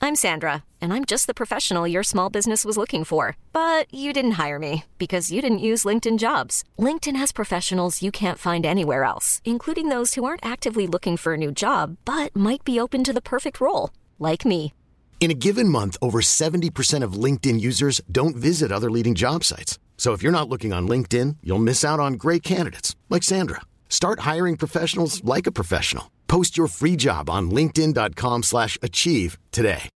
I'm Sandra, and I'm just the professional your small business was looking for. But you didn't hire me because you didn't use LinkedIn Jobs. LinkedIn has professionals you can't find anywhere else, including those who aren't actively looking for a new job, but might be open to the perfect role, like me. In a given month, over 70% of LinkedIn users don't visit other leading job sites. So if you're not looking on LinkedIn, you'll miss out on great candidates like Sandra. Start hiring professionals like a professional. Post your free job on linkedin.com/achieve today.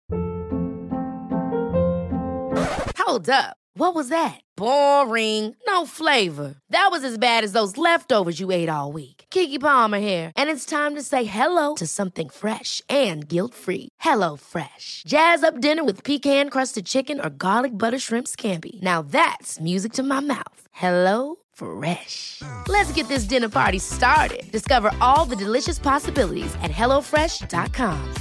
Hold up. What was that? Boring. No flavor. That was as bad as those leftovers you ate all week. Keke Palmer here, and it's time to say hello to something fresh and guilt-free. Hello Fresh. Jazz up dinner with pecan-crusted chicken or garlic butter shrimp scampi. Now that's music to my mouth. Hello Fresh. Let's get this dinner party started. Discover all the delicious possibilities at hellofresh.com.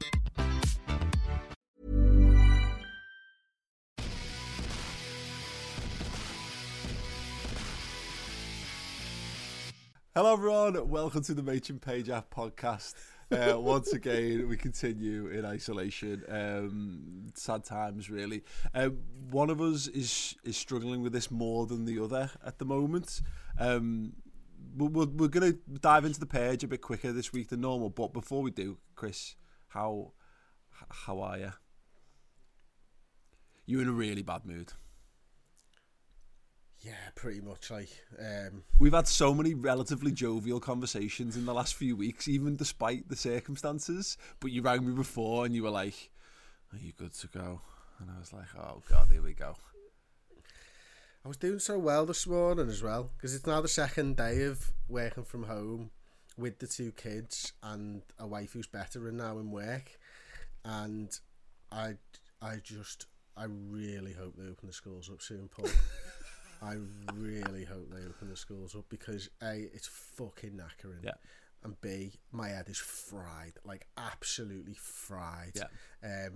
Hello everyone, welcome to the Matron Page App podcast. Once again, we continue in isolation. Sad times, really. One of us is struggling with this more than the other at the moment. We're going to dive into the page a bit quicker this week than normal, but before we do, Chris, how are you? You're in a really bad mood. Yeah, pretty much. We've had so many relatively jovial conversations in the last few weeks, even despite the circumstances. But you rang me before and you were like, "Are you good to go?" And I was like, "Oh God, here we go." I was doing so well this morning as well, because it's now the second day of working from home with the two kids and a wife who's better and now in work. And I really hope they open the schools up soon, Paul. I really hope they open the schools up, because A, it's fucking knackering, yeah, and B, my head is fried, like absolutely fried. Yeah.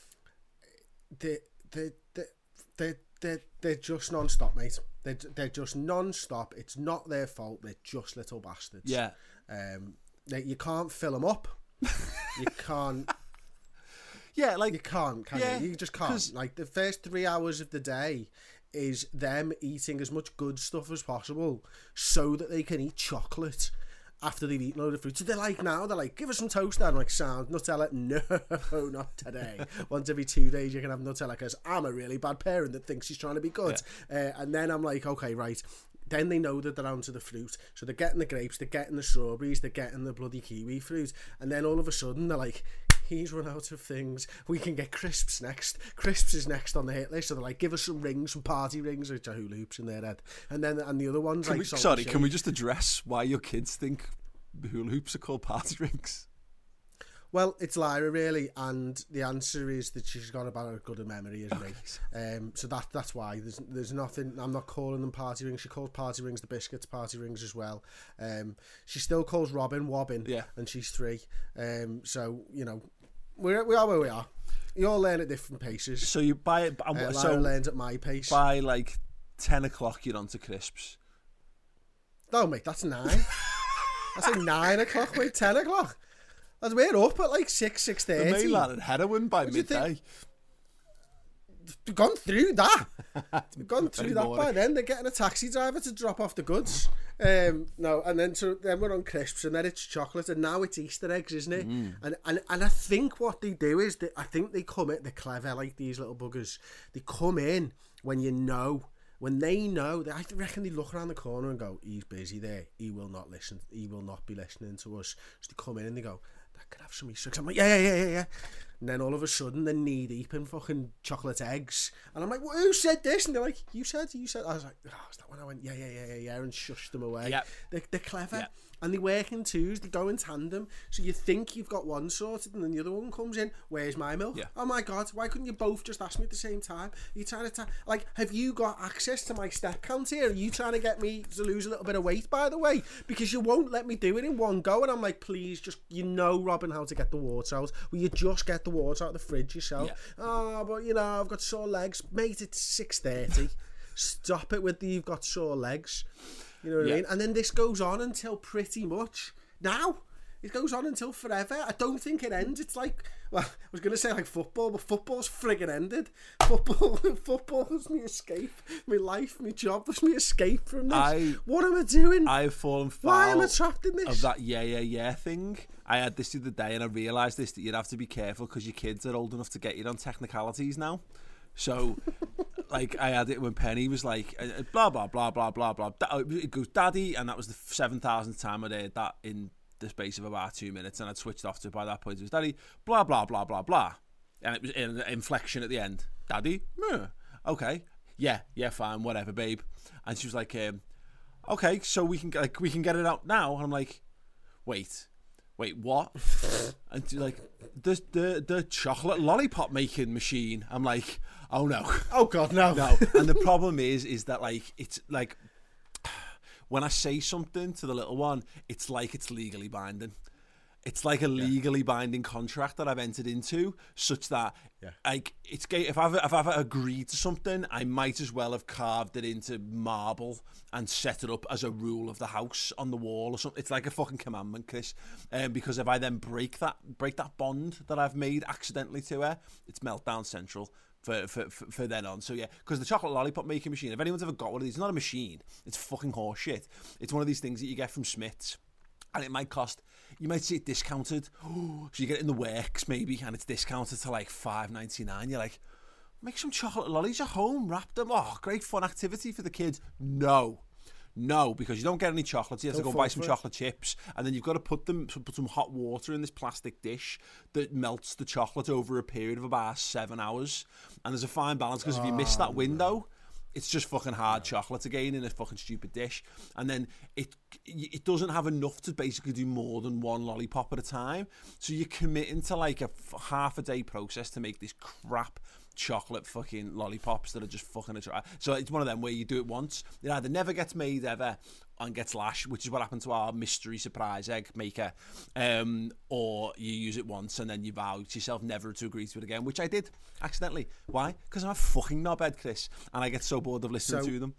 They're just non-stop, mate. They're just non-stop. It's not their fault. They're just little bastards. Yeah. You can't fill them up. You can't. Yeah, like you can't. Can you? You just can't. Like the first 3 hours of the day is them eating as much good stuff as possible so that they can eat chocolate after they've eaten a load of fruit. So they're like, give us some toast. I'm like, sound Nutella? No, not today. Once every 2 days you can have Nutella, because I'm a really bad parent that thinks she's trying to be good. Yeah. And then I'm like, okay, right. Then they know that they're onto the fruit. So they're getting the grapes, they're getting the strawberries, they're getting the bloody kiwi fruit. And then all of a sudden they're like, he's run out of things. We can get crisps next. Crisps is next on the hit list. So they're like, give us some rings, some party rings, which are hula hoops in their head. And then the other ones can we just address why your kids think hula hoops are called party rings? Well, it's Lyra, really, and the answer is that she's got about as good a memory as me. So that's why there's nothing. I'm not calling them party rings. She calls party rings the biscuits party rings as well. She still calls Robin Wobbin, yeah, and she's 3. So we are where we are. You all learn at different paces. So you buy it. Lyra learns at my pace. By like 10 o'clock, you're onto crisps. No, mate, that's 9. That's like 9 o'clock, mate. 10 o'clock. As we're up at like 6:30. The mainland and heroin by midday. We've gone through that. We've gone through that by then. They're getting a taxi driver to drop off the goods. No, and then we're on crisps, and then it's chocolate, and now it's Easter eggs, isn't it? And I think what they do is I think they come in. They're clever, like these little buggers. They come in when you know. When they know, I reckon they look around the corner and go, he's busy there. He will not listen. He will not be listening to us. So they come in and they go, I could have some Easter eggs. I'm like, yeah. And then all of a sudden, they're knee-deep in fucking chocolate eggs. And I'm like, well, who said this? And they're like, you said. I was like, oh, is that when I went, yeah, and shushed them away. Yep. They're clever. Yep. And they work in twos, they go in tandem. So you think you've got one sorted, and then the other one comes in, where's my milk? Yeah. Oh my God, why couldn't you both just ask me at the same time? Are you trying to, have you got access to my step count here? Are you trying to get me to lose a little bit of weight, by the way? Because you won't let me do it in one go. And I'm like, please, just, Robin, how to get the water out. Will you just get the water out of the fridge yourself? Yeah. Oh, but I've got sore legs. Mate, it's 6:30. Stop it with the you've got sore legs. You know what I mean? And then this goes on until pretty much now. It goes on until forever. I don't think it ends. It's like, well, I was going to say like football, but football's friggin' ended. Football was my escape. My life, my job was my escape from this. What am I doing? I've fallen foul. Why am I trapped in this? Of that yeah thing. I had this the other day and I realised that you'd have to be careful because your kids are old enough to get you on technicalities now. So, like, I had it when Penny was like, blah, blah, blah, blah, blah, blah. It goes, Daddy, and that was the 7,000th time I'd heard that in the space of about 2 minutes, and I'd switched off to it by that point. It was, Daddy, blah, blah, blah, blah, blah. And it was in an inflection at the end. Daddy, okay. Yeah, fine, whatever, babe. And she was like, okay, so we can get it out now. And I'm like, wait, what? And she's like, the chocolate lollipop making machine. I'm like, oh no. Oh God, no. And the problem is that like, it's like, when I say something to the little one, it's like it's legally binding. It's like a legally binding contract that I've entered into, such that like if I've ever agreed to something, I might as well have carved it into marble and set it up as a rule of the house on the wall or something. It's like a fucking commandment, Chris. Because if I then break that bond that I've made accidentally to her, it's meltdown central. For then on. So yeah, because the chocolate lollipop making machine, if anyone's ever got one of these, it's not a machine, it's fucking horse shit. It's one of these things that you get from Smith's, and it might cost, you might see it discounted, so you get it in the works maybe, and it's discounted to like $5.99. You're like, make some chocolate lollies at home, wrap them, great fun activity for the kids. No, because you don't get any chocolates. You have to go buy some chocolate chips, and then you've got to put some hot water in this plastic dish that melts the chocolate over a period of about 7 hours. And there's a fine balance, because if you miss that window, it's just fucking hard chocolate again in a fucking stupid dish. And then it doesn't have enough to basically do more than one lollipop at a time. So you're committing to like a half a day process to make this crap chocolate fucking lollipops that are just fucking so it's one of them where you do it once, it either never gets made ever and gets lashed, which is what happened to our mystery surprise egg maker, or you use it once and then you vow to yourself never to agree to it again, which I did accidentally. Why? Because I'm a fucking knobhead, Chris, and I get so bored of listening to them.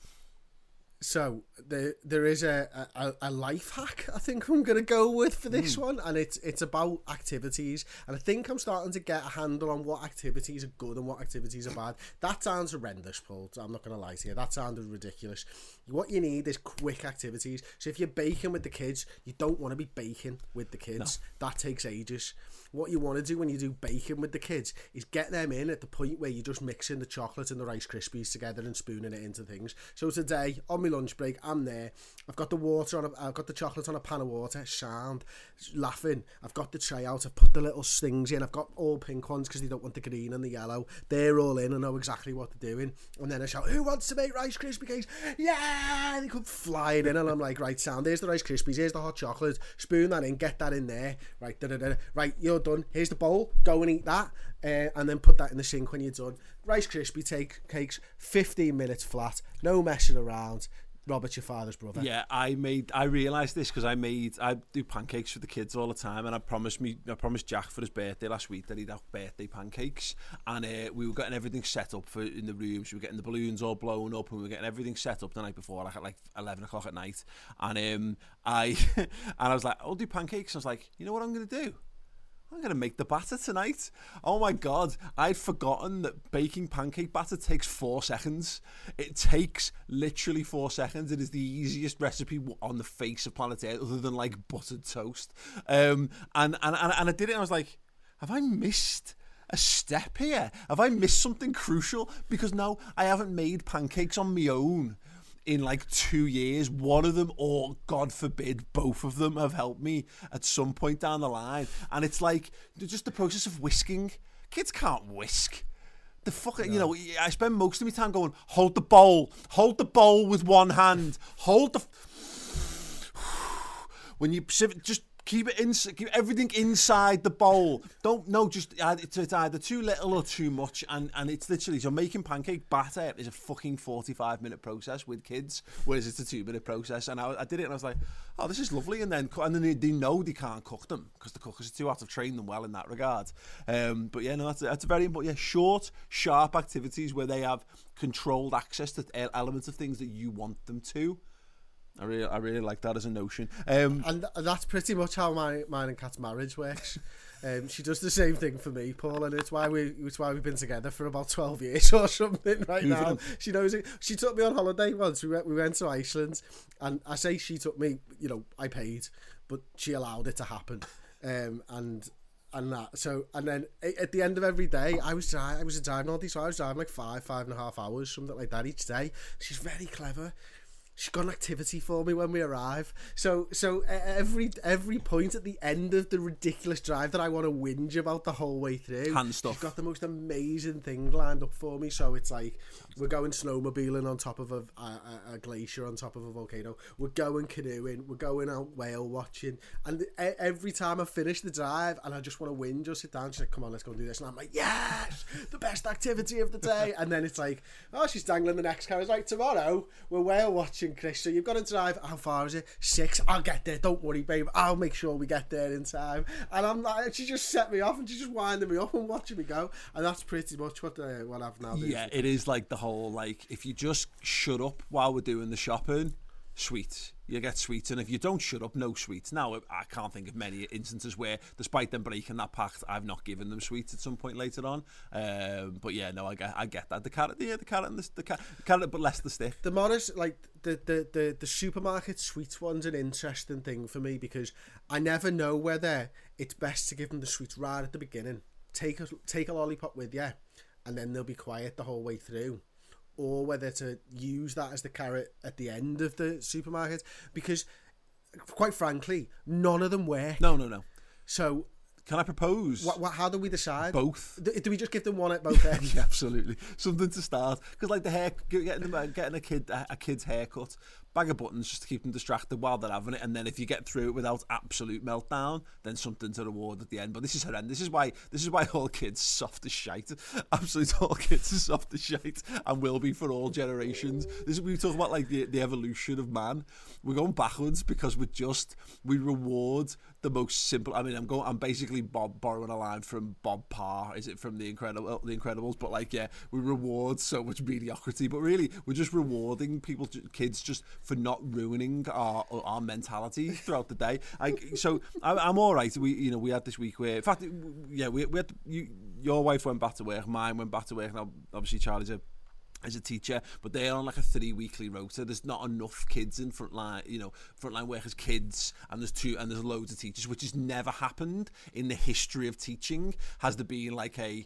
So there is a life hack I think I'm going to go with for this one, and it's about activities, and I think I'm starting to get a handle on what activities are good and what activities are bad. That sounds horrendous, Paul, I'm not going to lie to you. That sounded ridiculous. What you need is quick activities. So if you're baking with the kids, you don't want to be baking with the kids. No. That takes ages. What you want to do when you do baking with the kids is get them in at the point where you're just mixing the chocolate and the Rice Krispies together and spooning it into things. So today, on my lunch break, I'm there. I've got the chocolate on a pan of water, sound, laughing. I've got the tray out. I've put the little things in. I've got all pink ones because they don't want the green and the yellow. They're all in. I know exactly what they're doing. And then I shout, who wants to make Rice Krispie cakes? Yeah! They come flying in, and I'm like, right, sound, there's the Rice Krispies, here's the hot chocolate, spoon that in, get that in there. Right, da-da-da. Right, you're done. Here's the bowl. Go and eat that. And then put that in the sink when you're done. Rice Krispie cakes, 15 minutes flat. No messing around. Robert, your father's brother. Yeah, I realised this because I do pancakes for the kids all the time, and I promised Jack for his birthday last week that he'd have birthday pancakes, and we were getting everything set up in the rooms. We were getting the balloons all blown up, and we were getting everything set up the night before, like at 11 o'clock at night. And I was like, I'll do pancakes. I was like, you know what I'm going to do? I'm going to make the batter tonight. Oh my God, I'd forgotten that baking pancake batter takes 4 seconds. It takes literally 4 seconds. It is the easiest recipe on the face of planet Earth, other than like buttered toast. And I did it, and I was like, have I missed a step here? Have I missed something crucial? Because no, I haven't made pancakes on my own in like 2 years. One of them, or God forbid, both of them have helped me at some point down the line. And it's like, just the process of whisking. Kids can't whisk. The fuck, you know, I spend most of my time going, hold the bowl with one hand, when you just keep everything inside the bowl. It's either too little or too much, and it's literally, so making pancake batter is a fucking 45-minute process with kids, whereas it's a 2-minute process. And I did it, and I was like, oh, this is lovely. And then they know they can't cook them because the cookers are too out. I've trained them well in that regard. But yeah, no, that's a very important. Yeah, short, sharp activities where they have controlled access to elements of things that you want them to. I really like that as a notion. And that's pretty much how mine and Kat's marriage works. She does the same thing for me, Paul, and it's why we've been together for about 12 years or something right now. She knows it. She took me on holiday once. We went to Iceland, and I say she took me. You know, I paid, but she allowed it to happen. And that. So, and then at the end of every day, I was driving all these. So I was driving like 5.5 hours, something like that each day. She's very clever. She's got an activity for me when we arrive. So every point at the end of the ridiculous drive that I want to whinge about the whole way through, hand stuff. She's got the most amazing thing lined up for me. So it's like we're going snowmobiling on top of a glacier, on top of a volcano. We're going canoeing. We're going out whale watching. And every time I finish the drive and I just want to whinge or sit down, she's like, "Come on, let's go and do this." And I'm like, "Yes, the best activity of the day." And then it's like, "Oh, she's dangling the next car." It's like, "Tomorrow we're whale watching, Chris, so you've got to drive, how far is it? 6, I'll get there, don't worry babe, I'll make sure we get there in time." And I'm like, she just set me off and she's just winding me up and watching me go, and that's pretty much what I've now done. Yeah, it is like the whole, like, if you just shut up while we're doing the shopping, sweet, you get sweets, and if you don't shut up, no sweets. Now, I can't think of many instances where, despite them breaking that pact, I've not given them sweets at some point later on. But yeah, no, I get that. The carrot, and the carrot, but less the stick. The modest, like the supermarket sweets one's an interesting thing for me, because I never know whether it's best to give them the sweets right at the beginning. Take a lollipop with you, and then they'll be quiet the whole way through. Or whether to use that as the carrot at the end of the supermarket, because quite frankly, none of them work. No. So, can I propose? How do we decide? Both. Do we just give them one at both ends? Yeah, absolutely. Something to start, because like the hair, getting a kid's haircut, bag of buttons just to keep them distracted while they're having it, and then if you get through it without absolute meltdown, then something to reward at the end. But this is horrendous. This is why all kids are soft as shite. Absolute all kids are soft as shite, and will be for all generations. We talk about like the evolution of man. We're going backwards because we reward the most simple. I mean, I'm basically borrowing a line from Bob Parr. Is it from The Incredibles? But like, yeah, we reward so much mediocrity, but really we're just rewarding kids just for not ruining our mentality throughout the day. I'm all right. We had this week where, in fact, yeah, we had your wife went back to work, mine went back to work. Now, obviously, Charlie's a teacher, but they're on like a 3-weekly rota. There's not enough kids in frontline workers kids, and there's loads of teachers, which has never happened in the history of teaching. Has there been like a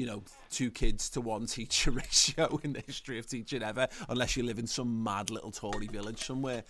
2 kids to 1 teacher ratio in the history of teaching ever, unless you live in some mad little Tory village somewhere.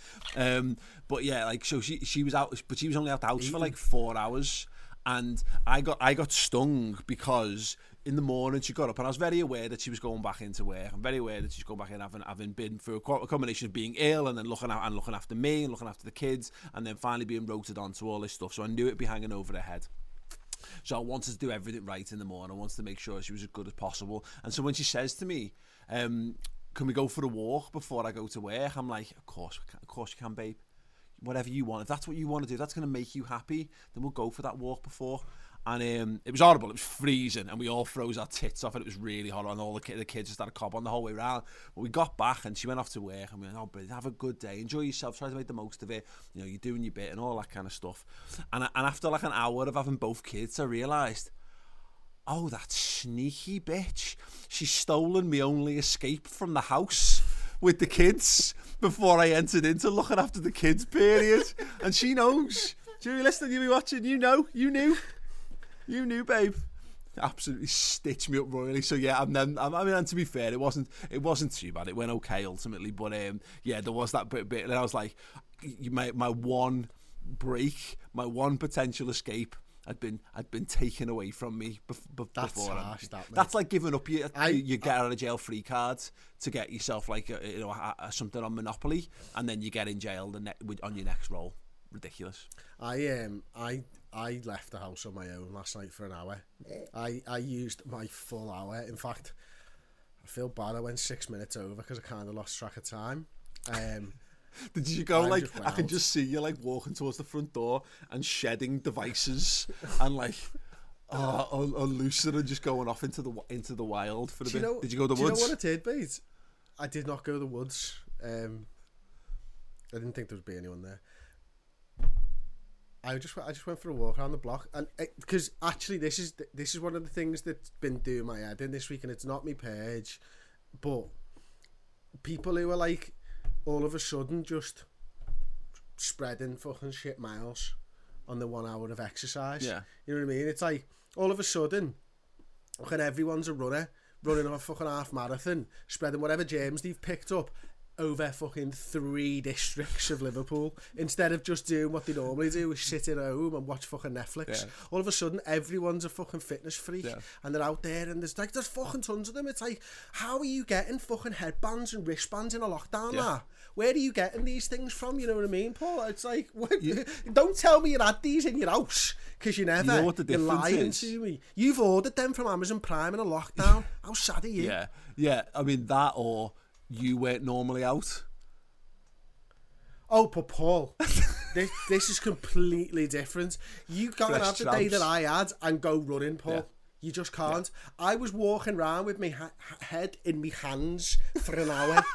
But yeah, like, so she was out, but she was only out the house for like 4 hours, and I got stung because in the morning she got up, and I was very aware that she was going back into work. I'm very aware that she's going back in, having been through a combination of being ill and then looking after me and looking after the kids, and then finally being rotated onto all this stuff. So I knew it'd be hanging over her head. So I wanted to do everything right in the morning. I wanted to make sure she was as good as possible. And so when she says to me, "Can we go for a walk before I go to work?" I'm like, of course you can, babe. Whatever you want. If that's what you want to do, that's going to make you happy, then we'll go for that walk before. And it was horrible. It was freezing, and we all froze our tits off, and it was really hot, and all the kids just had a cob on the whole way around. But we got back, and she went off to work, and we went, "Oh, brilliant, have a good day, enjoy yourself, try to make the most of it, you're doing your bit," and all that kind of stuff. And after like an hour of having both kids, I realised, oh, that sneaky bitch, she's stolen me only escape from the house with the kids before I entered into looking after the kids period. And she knows. Julie, listen, you be watching, you knew, babe. Absolutely stitched me up royally. So yeah, and to be fair, it wasn't too bad. It went okay ultimately, but yeah, there was that bit, and I was like, my one break, my one potential escape had been taken away from me before. That's harsh, that's like giving up your get out of jail free cards to get yourself like something on Monopoly, and then you get in jail on your next roll. Ridiculous. I left the house on my own last night for an hour. I used my full hour. In fact, I feel bad. I went 6 minutes over because I kind of lost track of time. Did you go like? I can just see you like walking towards the front door and shedding devices and like unloosing and just going off into the wild for a bit. Did you go to the woods? Do you know what I did, mate? I did not go to the woods. I didn't think there would be anyone there. I just went for a walk around the block, and because actually this is one of the things that's been doing my head in this week, and it's not me page, but people who are like all of a sudden just spreading fucking shit miles on the 1 hour of exercise. Yeah, you know what I mean? It's like all of a sudden, fucking everyone's a runner running a fucking half marathon, spreading whatever germs they've picked up over fucking 3 districts of Liverpool, instead of just doing what they normally do, is sit at home and watch fucking Netflix. All of a sudden everyone's a fucking fitness freak, and they're out there, and there's fucking tons of them. It's like, how are you getting fucking headbands and wristbands in a lockdown? Where are you getting these things from? You know what I mean, Paul? It's like, don't tell me you had these in your house, because you never. You know what the difference You're lying is? to me. You've ordered them from Amazon Prime in a lockdown. How sad are you? Yeah. I mean, that, or you weren't normally out. Oh, but Paul, this is completely different. You can't have the day that I had and go running, Paul. Yeah. You just can't. Yeah. I was walking around with my head in my hands for an hour.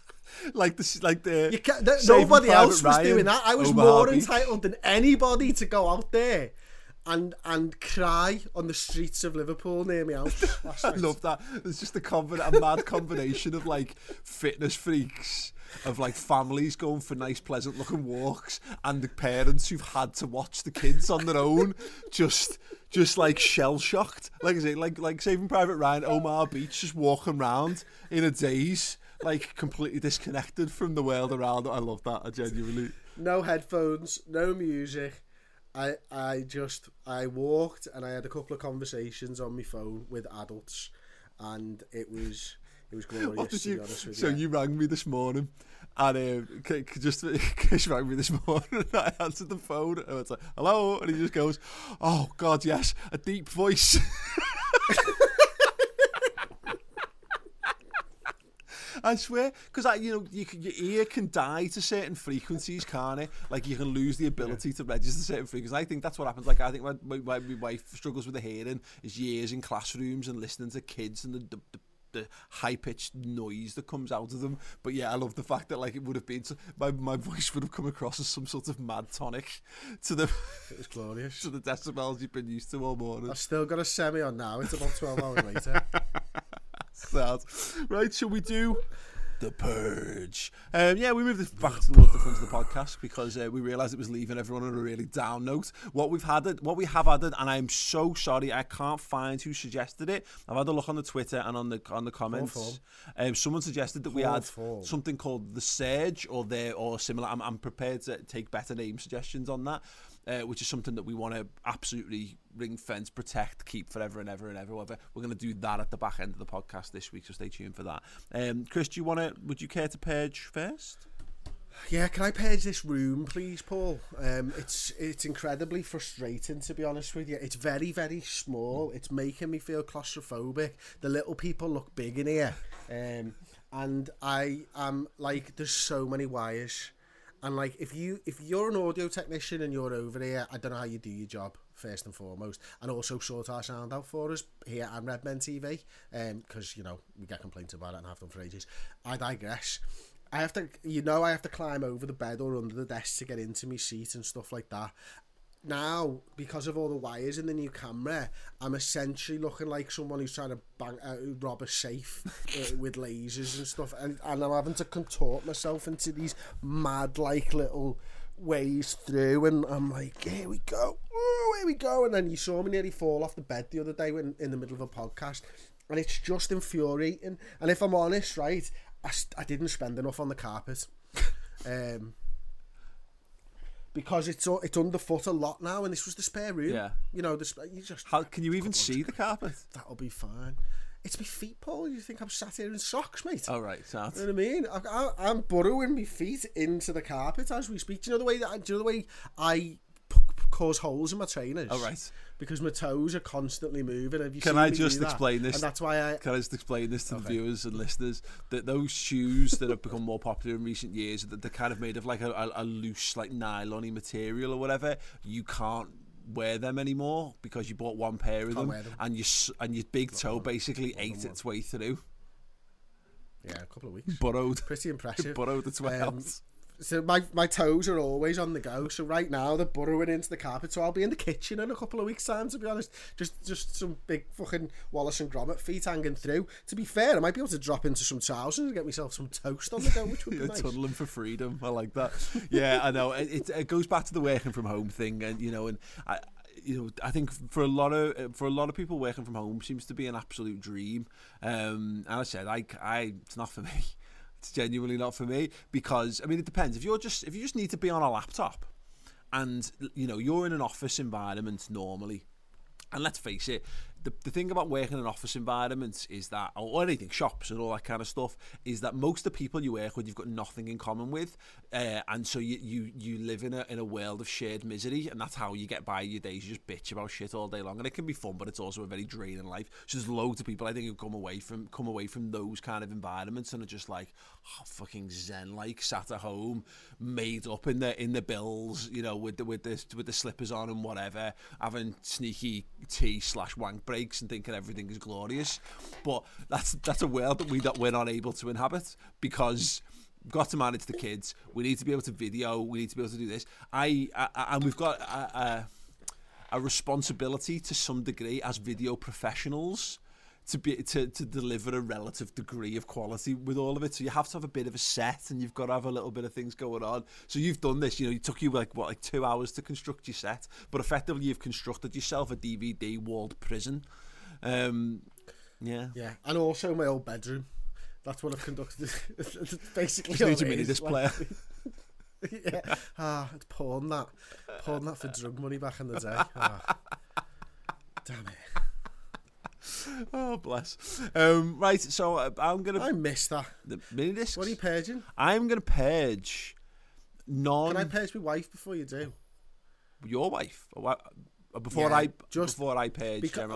Nobody else was doing that. I was more entitled than anybody to go out there and cry on the streets of Liverpool near me house. I love that. There's just a mad combination of like fitness freaks, of like families going for nice, pleasant looking walks, and the parents who've had to watch the kids on their own, just like shell shocked. Like I say, like Saving Private Ryan, Omar Beach, just walking around in a daze, like completely disconnected from the world around. I love that. I genuinely. No headphones, no music. I walked, and I had a couple of conversations on my phone with adults, and it was glorious, to be honest with you. So you rang me this morning, and Chris rang me this morning, and I answered the phone, and I was like, hello, and he just goes, oh God, yes, a deep voice. I swear, because your ear can die to certain frequencies, can't it? Like, you can lose the ability to register certain frequencies. I think that's what happens. Like, I think my wife struggles with the hearing is years in classrooms and listening to kids and the high-pitched noise that comes out of them. But yeah, I love the fact that like it would have been my voice would have come across as some sort of mad tonic to the. It was glorious. To the decibels you've been used to all morning. I've still got a semi on now. It's about 12 hours later. Sad. Right, shall we do The Purge? We moved this back to the front of the podcast because we realised it was leaving everyone on a really down note. What we have added, and I'm so sorry, I can't find who suggested it. I've had a look on the Twitter and on the comments. Someone suggested that we add something called The Surge or similar. I'm prepared to take better name suggestions on that. Which is something that we want to absolutely ring fence, protect, keep forever and ever and ever. We're going to do that at the back end of the podcast this week, so stay tuned for that. Chris, would you care to purge first? Yeah, can I purge this room, please, Paul? It's incredibly frustrating, to be honest with you. It's very, very small. It's making me feel claustrophobic. The little people look big in here. And I am like, there's so many wires. And like, if you're an audio technician and you're over here, I don't know how you do your job, first and foremost, and also sort our sound out for us here at Redmen TV, because we get complaints about it and have done for ages. I digress. I have to climb over the bed or under the desk to get into my seat and stuff like that. Now, because of all the wires in the new camera, I'm essentially looking like someone who's trying to rob a safe with lasers and stuff, and I'm having to contort myself into these mad like little ways through, and I'm like, here we go, and then you saw me nearly fall off the bed the other day in the middle of a podcast, and it's just infuriating. And if I'm honest, right, I didn't spend enough on the carpet. Because it's underfoot a lot now, and this was the spare room. Yeah, How can you even see the carpet? That'll be fine. It's my feet, Paul. You think I'm sat here in socks, mate? Oh, right, sad. You know what I mean? I'm burrowing my feet into the carpet as we speak. Do you know the way I cause holes in my trainers? Oh, right. Because my toes are constantly moving. Have you Can seen I me just do that? explain this? And that's why Can I just explain this to the viewers and listeners, that those shoes that have become more popular in recent years, that they're kind of made of like a loose, like nylon-y material or whatever, you can't wear them anymore because you bought one pair of them, and your big toe basically ate its way through. Yeah, a couple of weeks. Burrowed. Pretty impressive. Burrowed its way out. So my toes are always on the go. So right now they're burrowing into the carpet. So I'll be in the kitchen in a couple of weeks' time, to be honest. Just some big fucking Wallace and Gromit feet hanging through. To be fair, I might be able to drop into some trousers and get myself some toast on the go, which would be nice. Tunneling for freedom. I like that. Yeah, I know. It goes back to the working from home thing, and I think for a lot of people, working from home seems to be an absolute dream. And I said, it's not for me. It's genuinely not for me, because it depends. If you just need to be on a laptop, and you're in an office environment normally, and let's face it, the thing about working in an office environment is that, or anything, shops and all that kind of stuff, is that most of the people you work with, you've got nothing in common with, and so you live in a world of shared misery, and that's how you get by your days. You just bitch about shit all day long, and it can be fun, but it's also a very draining life. So there's loads of people, I think, who come away from those kind of environments and are just like, fucking zen, like sat at home, made up in the bills, with the slippers on and whatever, having sneaky tea / wank breaks and thinking everything is glorious. But that's a world that we're not able to inhabit, because we've got to manage the kids. We need to be able to video. We need to be able to do this. And we've got a responsibility to some degree as video professionals to deliver a relative degree of quality with all of it. So you have to have a bit of a set, and you've got to have a little bit of things going on. So you've done this, it took you like 2 hours to construct your set, but effectively you've constructed yourself a DVD walled prison. Yeah. And also my old bedroom. That's what I've conducted. Basically, just need your mini disc player. Yeah. I'd pawn that for drug money back in the day. Damn it. Oh, bless. Right, so I missed that. The mini discs. What are you purging? I'm gonna purge Can I purge my wife before you do? Your wife? Before I purge. Because,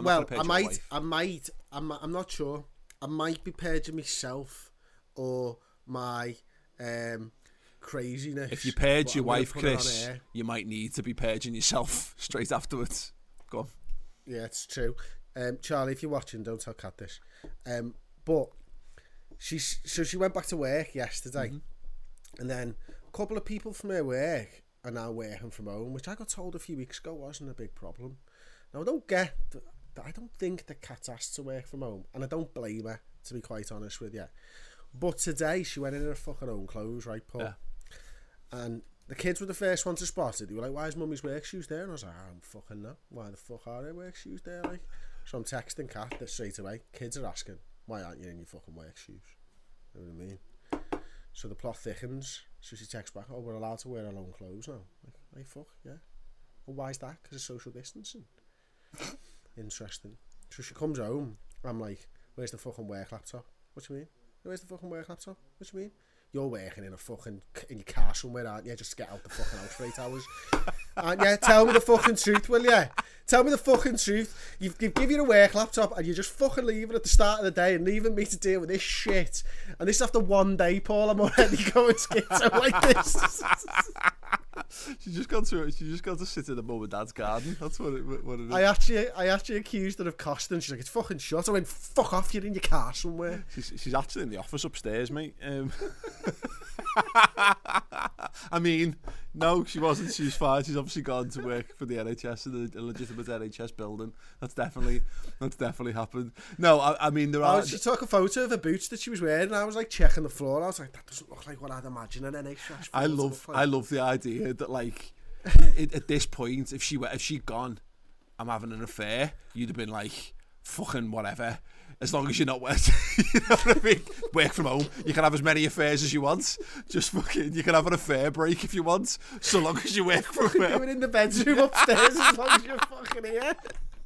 I'm not sure. I might be purging myself or my craziness. If you purge your wife, Chris, you might need to be purging yourself straight afterwards. Go on. Yeah, it's true. Charlie, if you're watching, don't tell Kat this. But she went back to work yesterday, and then a couple of people from her work are now working from home, which I got told a few weeks ago wasn't a big problem. Now I don't get that. I don't think the Kat asked to work from home, and I don't blame her, to be quite honest with you. But today she went in her fucking own clothes, right, Paul? Yeah. And the kids were the first ones to spot it. They were like, "Why is Mummy's work shoes there?" And I was like, "I don't fucking know. Why the fuck are her work shoes there?" Like, so I'm texting Kat straight away. Kids are asking, "Why aren't you in your fucking work shoes?" You know what I mean? So the plot thickens. So she texts back, "Oh, we're allowed to wear our own clothes now." Like, hey, fuck, yeah. Well, why is that? Because of social distancing. Interesting. So she comes home. I'm like, "Where's the fucking work laptop?" What do you mean? Where's the fucking work laptop? What do you mean? You're working in your car somewhere, aren't you? Just get out the fucking house for 8 hours. Aren't you? Tell me the fucking truth, will you? Tell me the fucking truth. You've given you a work laptop and you just fucking leave it at the start of the day and leaving me to deal with this shit. And this after one day, Paul, I'm already going schizo like this. She just got to sit in the mum and dad's garden. That's what it is. I actually accused her of costing. She's like, "It's fucking shut." I went, "Fuck off, you're in your car somewhere." She's actually in the office upstairs, mate. I mean, no, she wasn't. She's fine. She's obviously gone to work for the NHS in a legitimate NHS building. That's definitely happened. No, I mean there are. She took a photo of her boots that she was wearing, and I was like checking the floor. I was like, that doesn't look like what I'd imagine an NHS. I love the idea that like at this point, if she'd gone, "I'm having an affair," you'd have been like, "Fucking whatever." As long as you're not working, you know what I mean? Work from home. You can have as many affairs as you want. Just fucking, you can have an affair break if you want, so long as you work from home. Do it in the bedroom upstairs as long as you're fucking here.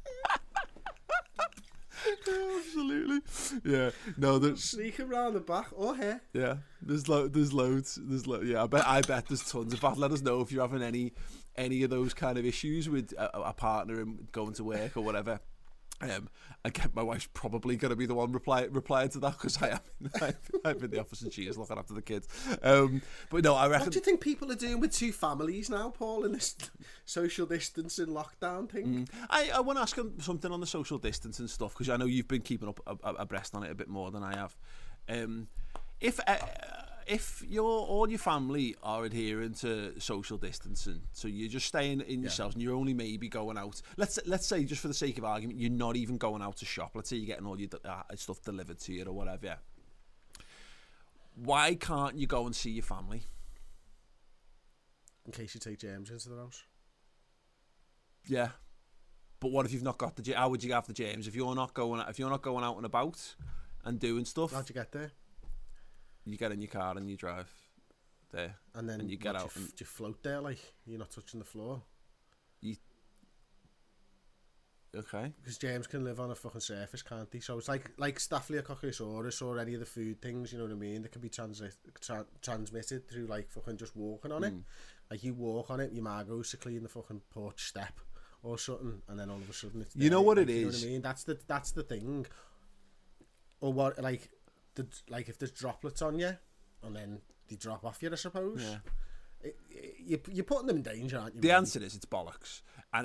Absolutely. Yeah. No, there's sneaking around the back or here. Yeah. There's loads. Yeah. I bet there's tons. In fact, let us know if you're having any of those kind of issues with a partner and going to work or whatever. Again, my wife's probably going to be the one replying to that, because I'm in the office and she is looking after the kids. But no, I reckon. What do you think people are doing with two families now, Paul, in this social distancing lockdown thing? I want to ask him something on the social distancing stuff, because I know you've been keeping up abreast on it a bit more than I have. if all your family are adhering to social distancing, so you're just staying in yourselves and you're only maybe going out. Let's say, just for the sake of argument, you're not even going out to shop. Let's say you're getting all your stuff delivered to you or whatever. Yeah. Why can't you go and see your family? In case you take germs into the house. Yeah. But what if you've not got the? How would you have the germs if you're not going out and about and doing stuff? How'd you get there? You get in your car and you drive there, and then you get out. Do you float there like you're not touching the floor? Okay. Because germs can live on a fucking surface, can't they? So it's like Staphylococcus or any of the food things, you know what I mean? That can be transmitted through like fucking just walking on it. Like you walk on it, your ma goes to clean the fucking porch step or something, and then all of a sudden it's there. You know what it is? You know what I mean? That's the thing. Or what, like if there's droplets on you, and then they drop off you, I suppose. Yeah. You're putting them in danger, aren't you? The answer is it's bollocks, and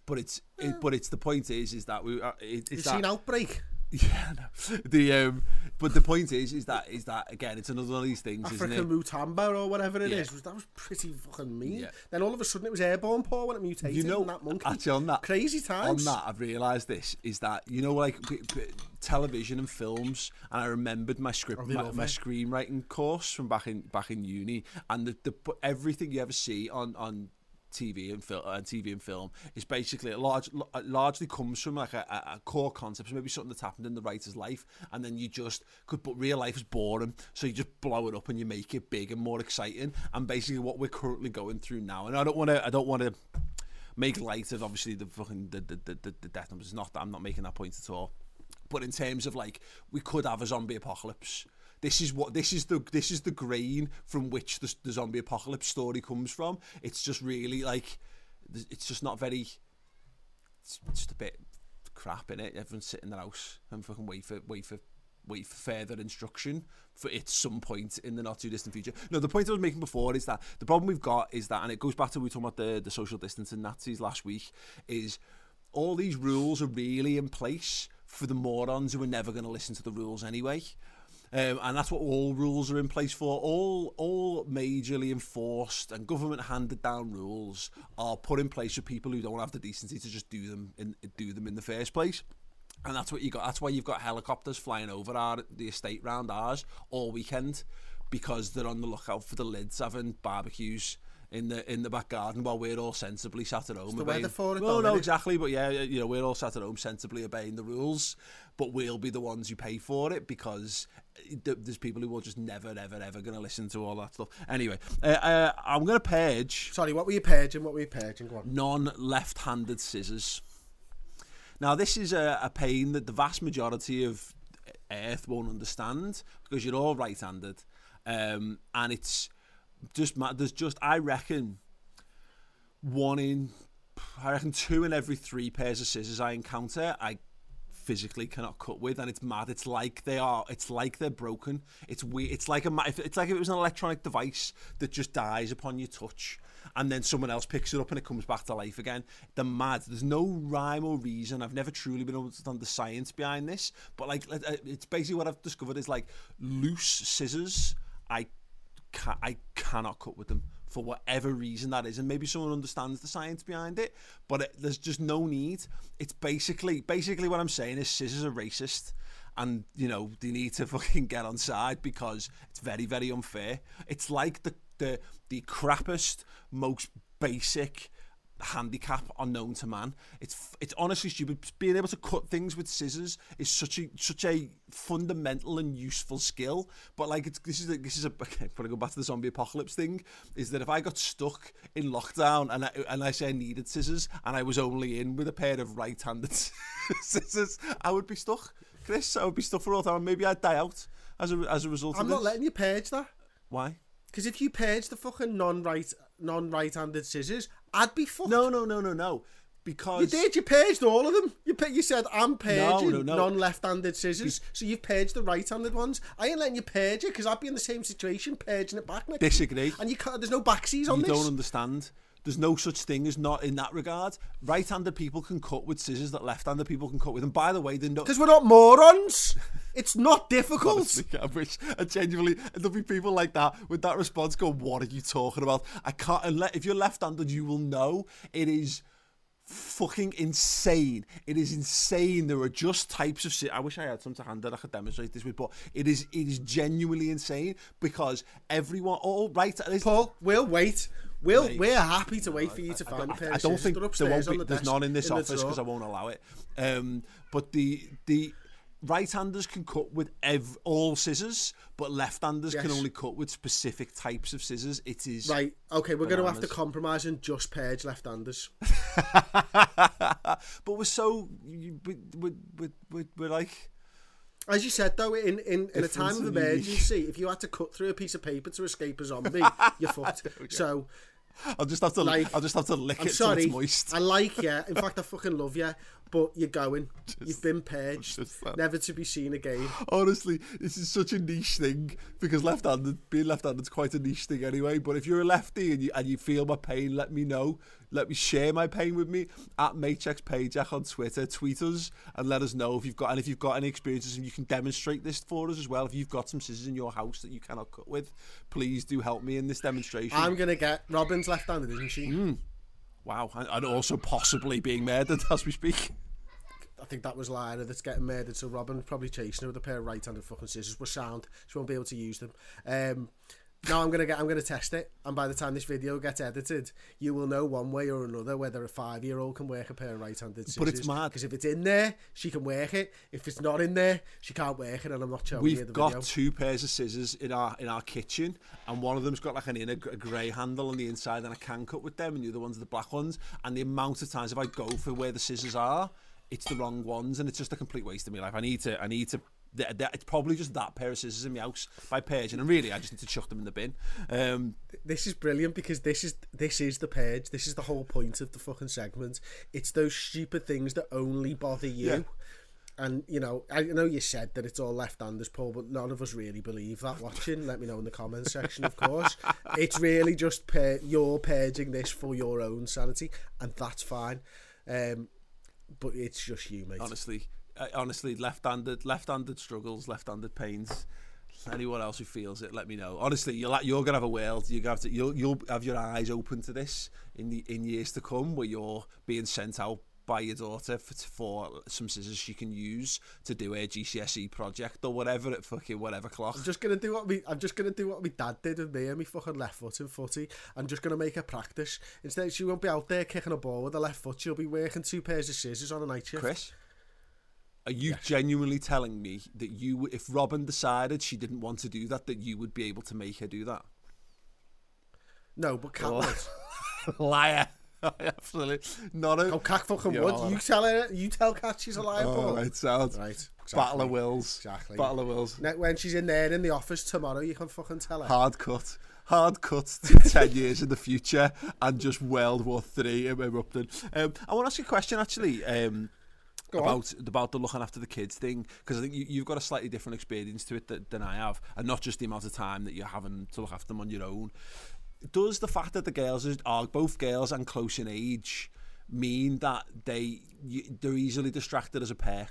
it's the point is that you've seen Outbreak. Yeah, no. But the point is that again, it's another one of these things, African isn't it? Mutamba or whatever it is. That was pretty fucking mean. Yeah. Then all of a sudden it was airborne, Paul, when it mutated. You know, in that monkey. Actually, on that crazy times. On that, I've realised this is that like television and films, and I remembered my screenwriting course from back in uni, and the everything you ever see on TV and film is basically largely comes from like a core concept, so maybe something that's happened in the writer's life, and then you just but real life is boring, so you just blow it up and you make it big and more exciting. And basically what we're currently going through now, and I don't want to make light of obviously the fucking the death numbers. Not that I'm not making that point at all, but in terms of like we could have a zombie apocalypse. This is the grain from which the zombie apocalypse story comes from. It's just really like, it's just not very. It's just a bit crap, innit? Everyone's sitting in their house and fucking wait for further instruction for at some point in the not too distant future. No, the point I was making before is that the problem we've got is that, and it goes back to we were talking about the social distancing Nazis last week, is all these rules are really in place for the morons who are never going to listen to the rules anyway. And that's what all rules are in place for. All majorly enforced and government handed down rules are put in place for people who don't have the decency to just do them in the first place. And that's what you got. That's why you've got helicopters flying over the estate round ours all weekend, because they're on the lookout for the lids having barbecues in the back garden while we're all sensibly sat at home. It's the weather for it. Well, no, exactly, but yeah, you know, we're all sat at home sensibly obeying the rules, but we'll be the ones who pay for it because there's people who are just never, ever, ever going to listen to all that stuff. Anyway, I'm going to purge. Sorry, what were you purging? Go on. Non-left-handed scissors. Now, this is a pain that the vast majority of Earth won't understand because you're all right-handed, and it's there's just I reckon 2 in every 3 pairs of scissors I encounter I physically cannot cut with, and it's mad. It's like they're broken. It's weird. It's like if it was an electronic device that just dies upon your touch, and then someone else picks it up and it comes back to life again. They're mad. There's no rhyme or reason. I've never truly been able to understand the science behind this, but like it's basically what I've discovered is like loose scissors. I cannot cut with them for whatever reason that is, and maybe someone understands the science behind it, but there's just no need. It's basically what I'm saying is scissors are racist, and you know they need to fucking get on side because it's very, very unfair. It's like the crappiest, most basic handicap unknown to man. It's honestly stupid. Being able to cut things with scissors is such a fundamental and useful skill. But like this is okay, when I go back to the zombie apocalypse thing, is that if I got stuck in lockdown and I say I needed scissors and I was only in with a pair of right-handed scissors, I would be stuck, Chris. I would be stuck for all time. Maybe I'd die out as a result. I'm not letting you purge that. Why? Because if you purge the fucking non-right-handed scissors, I'd be fucked. No. Because you did. You purged all of them. You said I'm purging no. non-left-handed scissors, so you've purged the right-handed ones. I ain't letting you purge it because I'd be in the same situation, purging it back. Disagree. And you can't. There's no backsies on this. You don't understand. There's no such thing as not in that regard. Right-handed people can cut with scissors that left-handed people can cut with. And by the way, because we're not morons. It's not difficult. Honestly, I wish, I genuinely, there'll be people like that with that response go, what are you talking about? I can't, if you're left-handed, you will know it is fucking insane. It is insane. There are just types of I wish I had some to hand that I could demonstrate this with, but it is genuinely insane because everyone, all right, Paul, we'll wait. We're happy to wait for you to find a pair of scissors. I don't think there won't be, there's none in this office because I won't allow it. But the right-handers can cut with all scissors, but left-handers can only cut with specific types of scissers. It is right. Okay, we're going to have to compromise and just purge left-handers. But we're so we're like. As you said, though, in a time of emergency, if you had to cut through a piece of paper to escape a zombie, you're fucked. So I'll just have to lick it till it's moist. I like you. In fact, I fucking love you. But you're going. You've been purged. Never to be seen again. Honestly, this is such a niche thing because being left-handed is quite a niche thing anyway. But if you're a lefty and you feel my pain, let me know. Let me share my pain with me at MatechXPagejack on Twitter. Tweet us and let us know if you've got any experiences, and you can demonstrate this for us as well. If you've got some scissors in your house that you cannot cut with, please do help me in this demonstration. I'm gonna get Robin's left-handed, isn't she? Wow, and also possibly being murdered as we speak. I think that was Lyra that's getting murdered, so Robin's probably chasing her with a pair of right-handed fucking scissors. We're sound. She won't be able to use them. Now I'm gonna test it, and by the time this video gets edited, you will know one way or another whether a 5-year-old can work a pair of right-handed scissors. But it's mad because if it's in there, she can work it. If it's not in there, she can't work it, and I'm not showing you the video. We've got 2 pairs of scissors in our kitchen, and one of them's got like a grey handle on the inside, and I can cut with them, and the other one's the black ones. And the amount of times if I go for where the scissors are, it's the wrong ones, and it's just a complete waste of my life. I need to. It's probably just that pair of scissors in my house by purging, and really I just need to chuck them in the bin. This is brilliant because this is the purge. This is the whole point of the fucking segment. It's those stupid things that only bother you. Yeah. And you know, I know you said that it's all left-handers, Paul, but none of us really believe that. Watching, let me know in the comments section. Of course, it's really just you're purging this for your own sanity, and that's fine. But it's just you, mate. Honestly, left-handed struggles, left-handed pains. Anyone else who feels it, let me know. Honestly, you're gonna have a world. You'll have your eyes open to this in years to come, where you're being sent out by your daughter for some scissors she can use to do a GCSE project or whatever at fucking whatever clock. I'm just gonna do what my dad did with me and my fucking left foot in footy. I'm just gonna make her practice. Instead, she won't be out there kicking a ball with the left foot. She'll be working 2 pairs of scissors on a night shift. Chris, are you genuinely telling me that if Robin decided she didn't want to do that you would be able to make her do that? No, but Kat would. Liar. Absolutely not. Kat fucking would. You tell Kat she's a liar, Paul. Right, sounds right. Exactly. Battle of wills. Exactly. Battle of wills. When she's in there in the office tomorrow, you can fucking tell her. Hard cut to 10 years in the future and just World War III erupting. I want to ask you a question actually. About the looking after the kids thing, because I think you've got a slightly different experience to it than I have, and not just the amount of time that you're having to look after them on your own. Does the fact that the girls are both girls and close in age mean that they're easily distracted as a pair?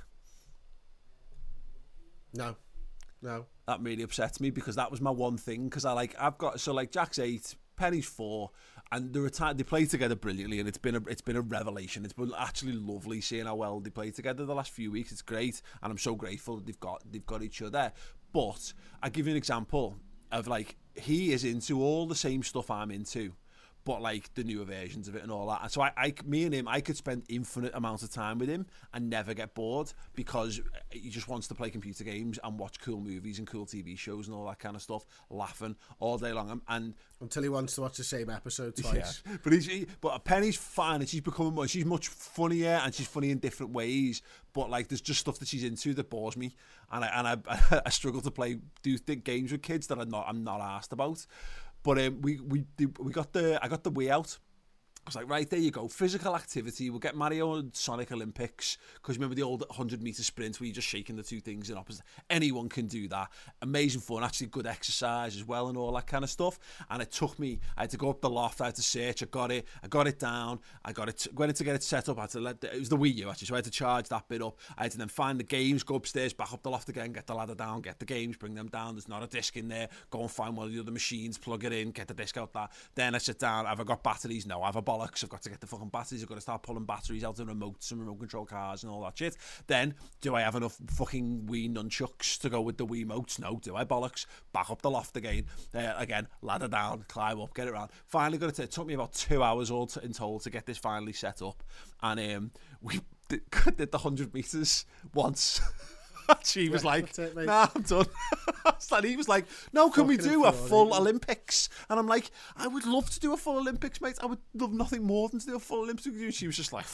No. That really upsets me because that was my one thing. Because Jack's 8, Penny's 4, and they play together brilliantly, and it's been a revelation. It's been actually lovely seeing how well they play together the last few weeks. It's great, and I'm so grateful that they've got each other. But I'll give you an example of he is into all the same stuff I'm into, but the newer versions of it and all that. And so me and him, I could spend infinite amounts of time with him and never get bored because he just wants to play computer games and watch cool movies and cool TV shows and all that kind of stuff, laughing all day long. And until he wants to watch the same episode twice. Yeah. But Penny's fine, and she's much funnier, and she's funny in different ways. But there's just stuff that she's into that bores me, and I struggle to do games with kids that I'm not asked about. But I got the Wii out, I was like, right, there you go. Physical activity. We'll get Mario and Sonic Olympics. Because remember the old 100-metre sprint where you're just shaking the two things in opposite. Anyone can do that. Amazing fun. Actually good exercise as well and all that kind of stuff. And it took me, I had to go up the loft. I had to search. I got it down. Went in to get it set up. I had to it was the Wii U actually. So I had to charge that bit up. I had to then find the games, go upstairs, back up the loft again, get the ladder down, get the games, bring them down. There's not a disc in there. Go and find one of the other machines, plug it in, get the disc out there. Then I sit down. Have I got batteries? No, I have a bollocks. I've got to get the fucking batteries. I've got to start pulling batteries out of remotes and remote control cars and all that shit. Then, do I have enough fucking Wii nunchucks to go with the Wiimotes? No. Do I? Bollocks. Back up the loft again. Again, ladder down, climb up, get it around. Finally got it. It took me about 2 hours all in total to get this finally set up. And we did the 100 metres once. She was like, nah, I'm done. And he was like, no, can we do a full Olympics? And I'm like, I would love to do a full Olympics, mate. I would love nothing more than to do a full Olympics. And she was just like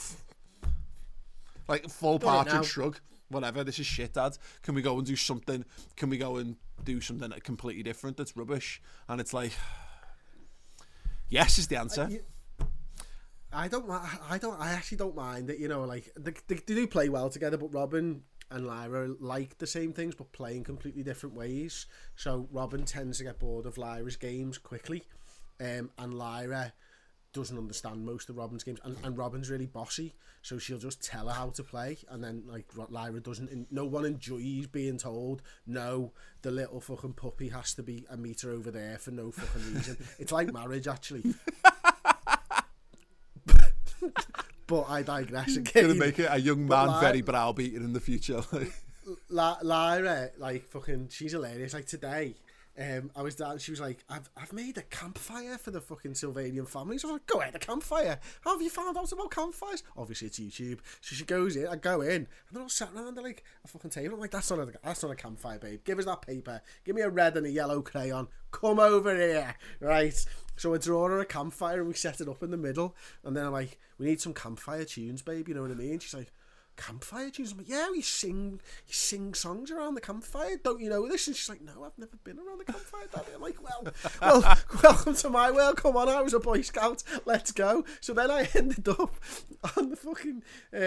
full partridge shrug. Whatever, this is shit, Dad. Can we go and do something? Can we go and do something completely different that's rubbish? And it's like, yes is the answer. I actually don't mind that, you know, like they do play well together, but Robin and Lyra like the same things but play in completely different ways. So Robin tends to get bored of Lyra's games quickly, and Lyra doesn't understand most of Robin's games, and Robin's really bossy, so she'll just tell her how to play, and then like Lyra doesn't. No one enjoys being told, no, the little fucking puppy has to be a meter over there for no fucking reason. It's like marriage, actually. But I digress again. Gonna make it a young man very browbeaten in the future. Lyra, like fucking, she's hilarious. Like today, I was down. She was like, "I've made a campfire for the fucking Sylvanian family." So I was like, "Go ahead, a campfire. How have you found out about campfires?" Obviously, it's YouTube. So she goes in. I go in, and they're all sat around like a fucking table. I'm like, "That's not a campfire, babe. Give us that paper. Give me a red and a yellow crayon. Come over here, right?" So I draw her a campfire and we set it up in the middle. And then I'm like, "We need some campfire tunes, babe. You know what I mean?" She's like, "Campfire tunes?" I'm like, "Yeah, we sing songs around the campfire. Don't you know this?" And she's like, "No, I've never been around the campfire, Daddy." I'm like, well, welcome to my world. Come on, I was a Boy Scout. Let's go. So then I ended up on the fucking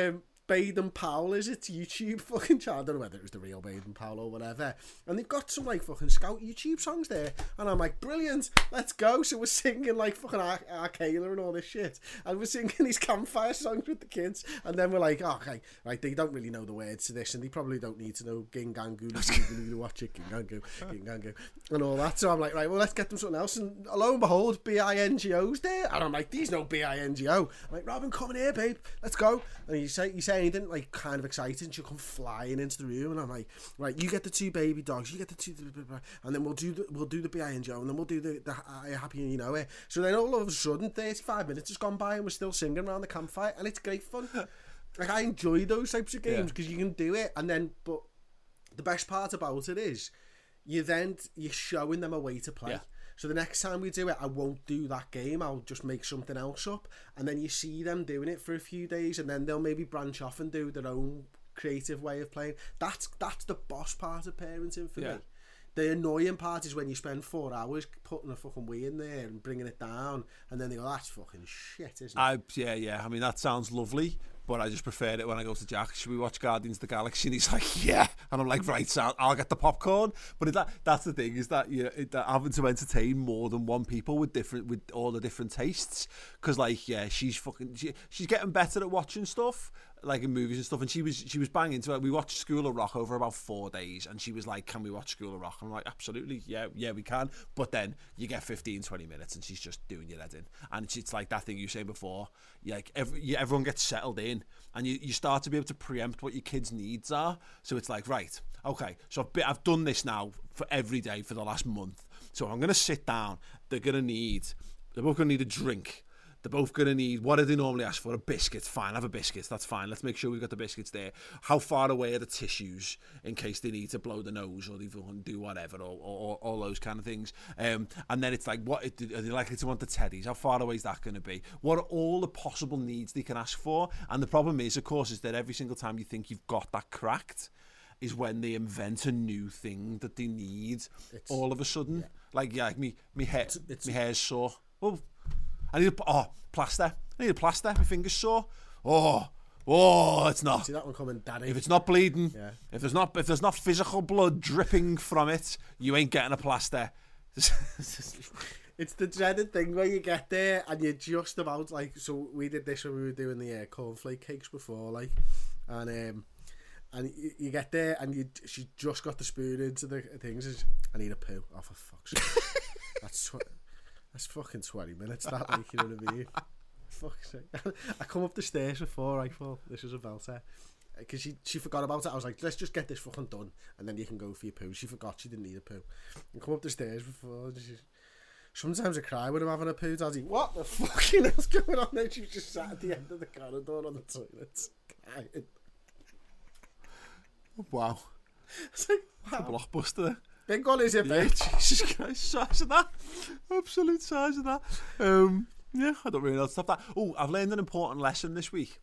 Baden Powell, is it? YouTube fucking channel. I don't know whether it was the real Baden Powell or whatever. And they've got some like fucking Scout YouTube songs there. And I'm like, brilliant, let's go. So we're singing like fucking Arcala and all this shit. And we're singing these campfire songs with the kids. And then we're like, oh, okay, right, they don't really know the words to this. And they probably don't need to know Gingangu, watch it, Gingangu, and all that. So I'm like, right, well, let's get them something else. And lo and behold, BINGO's there. And I'm like, these no BINGO. I'm like, Robin, come in here, babe. Let's go. And you say anything like kind of exciting, she'll come flying into the room, and I'm like, right, you get the two baby dogs, you get the two, and then we'll do the BINGO, and then we'll do the Happy and You Know It. So then all of a sudden 35 minutes has gone by and we're still singing around the campfire, and it's great fun. Like, I enjoy those types of games because you can do it, and then, but the best part about it is you're showing them a way to play. So the next time we do it, I won't do that game. I'll just make something else up. And then you see them doing it for a few days, and then they'll maybe branch off and do their own creative way of playing. That's the boss part of parenting for me. The annoying part is when you spend 4 hours putting a fucking Wii in there and bringing it down, and then they go, "That's fucking shit, isn't it?" Yeah. I mean, that sounds lovely, but I just prefer it when I go to Jack. Should we watch Guardians of the Galaxy? And he's like, yeah. And I'm like, right, so I'll get the popcorn. But that's the thing, is that that having to entertain more than one people with all the different tastes. Because she's getting better at watching stuff, like in movies and stuff. And she was banging to it. We watched School of Rock over about 4 days, and she was like, "Can we watch School of Rock?" I'm like, absolutely, yeah, we can. But then you get 15-20 minutes, and she's just doing your head in. And it's like that thing you said before. Like everyone gets settled in, and you start to be able to preempt what your kids' needs are. So it's like, right, okay, so I've done this now for every day for the last month. So I'm going to sit down. They're both going to need a drink. They're both going to need, what do they normally ask for? A biscuit. Fine, have a biscuit. That's fine. Let's make sure we've got the biscuits there. How far away are the tissues in case they need to blow the nose or they want to do whatever, or all those kind of things. And then it's like, what are they likely to want the teddies? How far away is that going to be? What are all the possible needs they can ask for? And the problem is, of course, is that every single time you think you've got that cracked is when they invent a new thing that they need all of a sudden. Yeah. Like me hair's sore. Well, I need plaster. I need a plaster. My finger's sore. It's not. See that one coming, Daddy? If it's not bleeding, if there's not physical blood dripping from it, you ain't getting a plaster. It's the dreaded thing where you get there and you're just about like. So we did this when we were doing the cornflake cakes before, like, and you get there and she just got the spoon into the things. I need a poo. Oh, for fuck's sake! That's fucking 20 minutes. That, like, you know what I mean? Fuck's sake! I come up the stairs before I thought this was a belter. Because she forgot about it. I was like, let's just get this fucking done and then you can go for your poo. She forgot she didn't need a poo. And come up the stairs before. Sometimes I cry when I'm having a poo, Daddy. What the fucking hell's going on there? She was just sat at the end of the corridor on the toilet crying. Wow. It's like, wow. A blockbuster. Big one, is it, babe? Jesus Christ, size of that. Absolute size of that. Yeah, I don't really know how to stop that. Oh, I've learned an important lesson this week.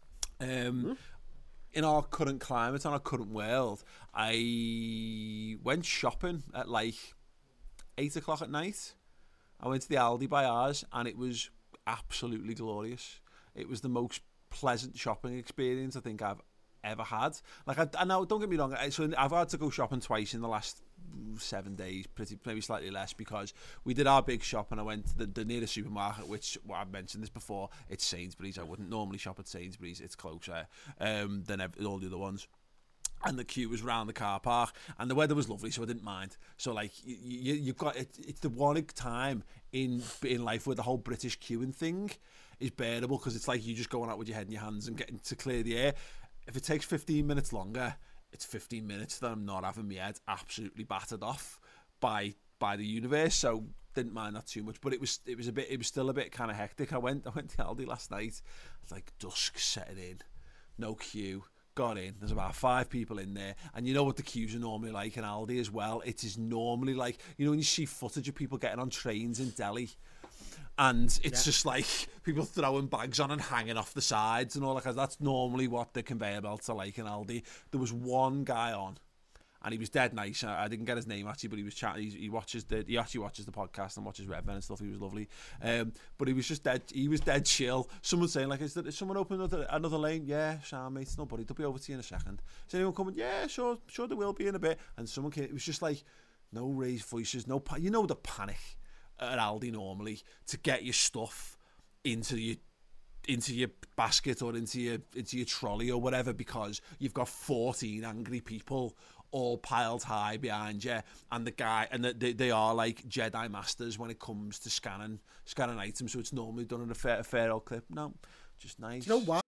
In our current climate, on our current world, I went shopping at like 8 o'clock at night. I went to the Aldi by ours, and it was absolutely glorious. It was the most pleasant shopping experience I think I've ever had. Like, I know, don't get me wrong, so I've had to go shopping twice in the last 7 days, maybe slightly less, because we did our big shop and I went to the nearest supermarket, which, well, I've mentioned this before, it's Sainsbury's. I wouldn't normally shop at Sainsbury's, it's closer than all the other ones. And the queue was round the car park, and the weather was lovely, so I didn't mind. So, like, you've got it's the one time in life where the whole British queuing thing is bearable, because it's like you just going out with your head in your hands and getting to clear the air. If it takes 15 minutes longer, it's 15 minutes that I'm not having my head absolutely battered off by the universe. So didn't mind that too much, but it was still a bit kind of hectic. I went to Aldi last night. It's like dusk setting in, no queue. Got in, there's about 5 people in there, and you know what the queues are normally like in Aldi as well. It is normally like, you know, when you see footage of people getting on trains in Delhi, and it's just like people throwing bags on and hanging off the sides and all that. That's normally what the conveyor belts are like in Aldi. There was one guy on, and he was dead nice. I didn't get his name actually, but he was chatting. He actually watches the podcast and watches Redmen and stuff. He was lovely, but he was just dead. He was dead chill. Someone saying like, "Is someone opening another lane?" Yeah, Sean, mate, it's nobody. They'll be over to you in a second. Is anyone coming? Yeah, sure, there will be in a bit. And someone came. It was just like no raised voices, no. You know the panic at Aldi normally to get your stuff into your basket or into your trolley or whatever, because you've got 14 angry people all piled high behind you, and they are like Jedi masters when it comes to scanning items, so it's normally done in a fair old clip. No, just nice. You know what?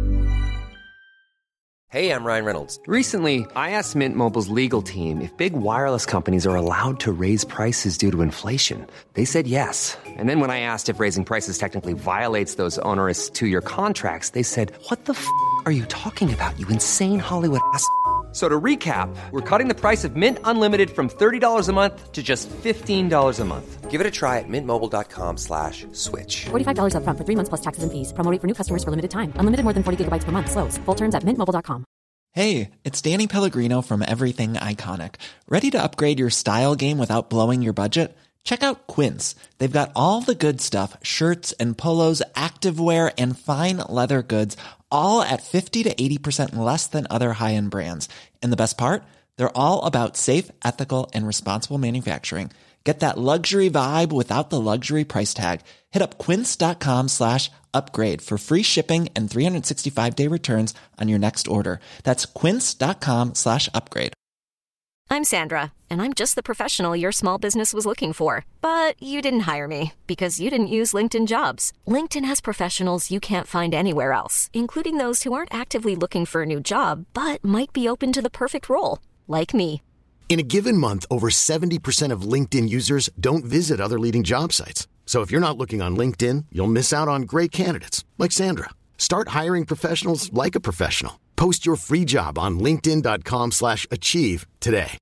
Hey, I'm Ryan Reynolds. Recently, I asked Mint Mobile's legal team if big wireless companies are allowed to raise prices due to inflation. They said yes. And then when I asked if raising prices technically violates those onerous 2-year contracts, they said, "What the f*** are you talking about, you insane Hollywood ass?" So to recap, we're cutting the price of Mint Unlimited from $30 a month to just $15 a month. Give it a try at mintmobile.com/switch. $45 up front for 3 months plus taxes and fees. Promo rate for new customers for limited time. Unlimited more than 40 gigabytes per month. Slows full terms at mintmobile.com. Hey, it's Danny Pellegrino from Everything Iconic. Ready to upgrade your style game without blowing your budget? Check out Quince. They've got all the good stuff, shirts and polos, activewear, and fine leather goods, all at 50 to 80% less than other high-end brands. And the best part? They're all about safe, ethical, and responsible manufacturing. Get that luxury vibe without the luxury price tag. Hit up quince.com/upgrade for free shipping and 365-day returns on your next order. That's quince.com/upgrade. I'm Sandra, and I'm just the professional your small business was looking for. But you didn't hire me because you didn't use LinkedIn Jobs. LinkedIn has professionals you can't find anywhere else, including those who aren't actively looking for a new job, but might be open to the perfect role, like me. In a given month, over 70% of LinkedIn users don't visit other leading job sites. So if you're not looking on LinkedIn, you'll miss out on great candidates like Sandra. Start hiring professionals like a professional. Post your free job on linkedin.com/achieve today.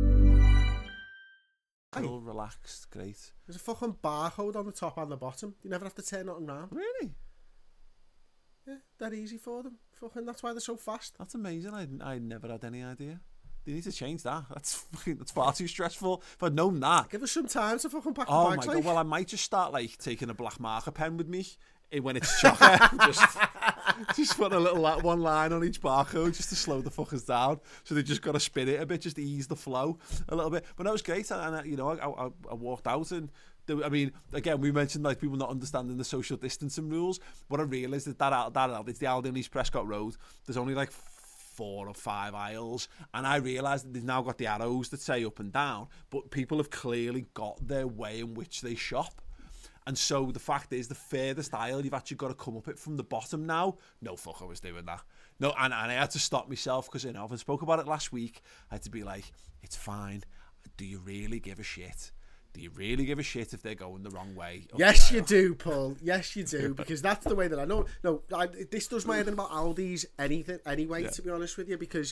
Cool, relaxed, great. There's a fucking barcode on the top and the bottom. You never have to turn nothing around. Really? Yeah, that easy for them. Fucking, that's why they're so fast. That's amazing. I never had any idea. They need to change that. That's far too stressful. If I'd known that. Give us some time to fucking pack the Oh bags. my God. Well, I might just start like taking a black marker pen with me when it's chocker. just put a little one line on each barcode just to slow the fuckers down. So they just got to spin it a bit, just to ease the flow a little bit. But that was great. And you know, I walked out and I mean, again, we mentioned like people not understanding the social distancing rules. What I realised is that it's the Aldi on East Prescott Road. There's only like 4 or 5 aisles, and I realised that they've now got the arrows that say up and down, but people have clearly got their way in which they shop. And so the fact is, the furthest aisle, you've actually got to come up it from the bottom now. No fuck, I was doing that. No, and I had to stop myself because, you know, I spoke about it last week. I had to be like, it's fine. Do you really give a shit? Do you really give a shit if they're going the wrong way? Yes, you do, Paul. Yes, you do, because that's the way that I know. No, this does my head in about Aldi's anyway, to be honest with you, because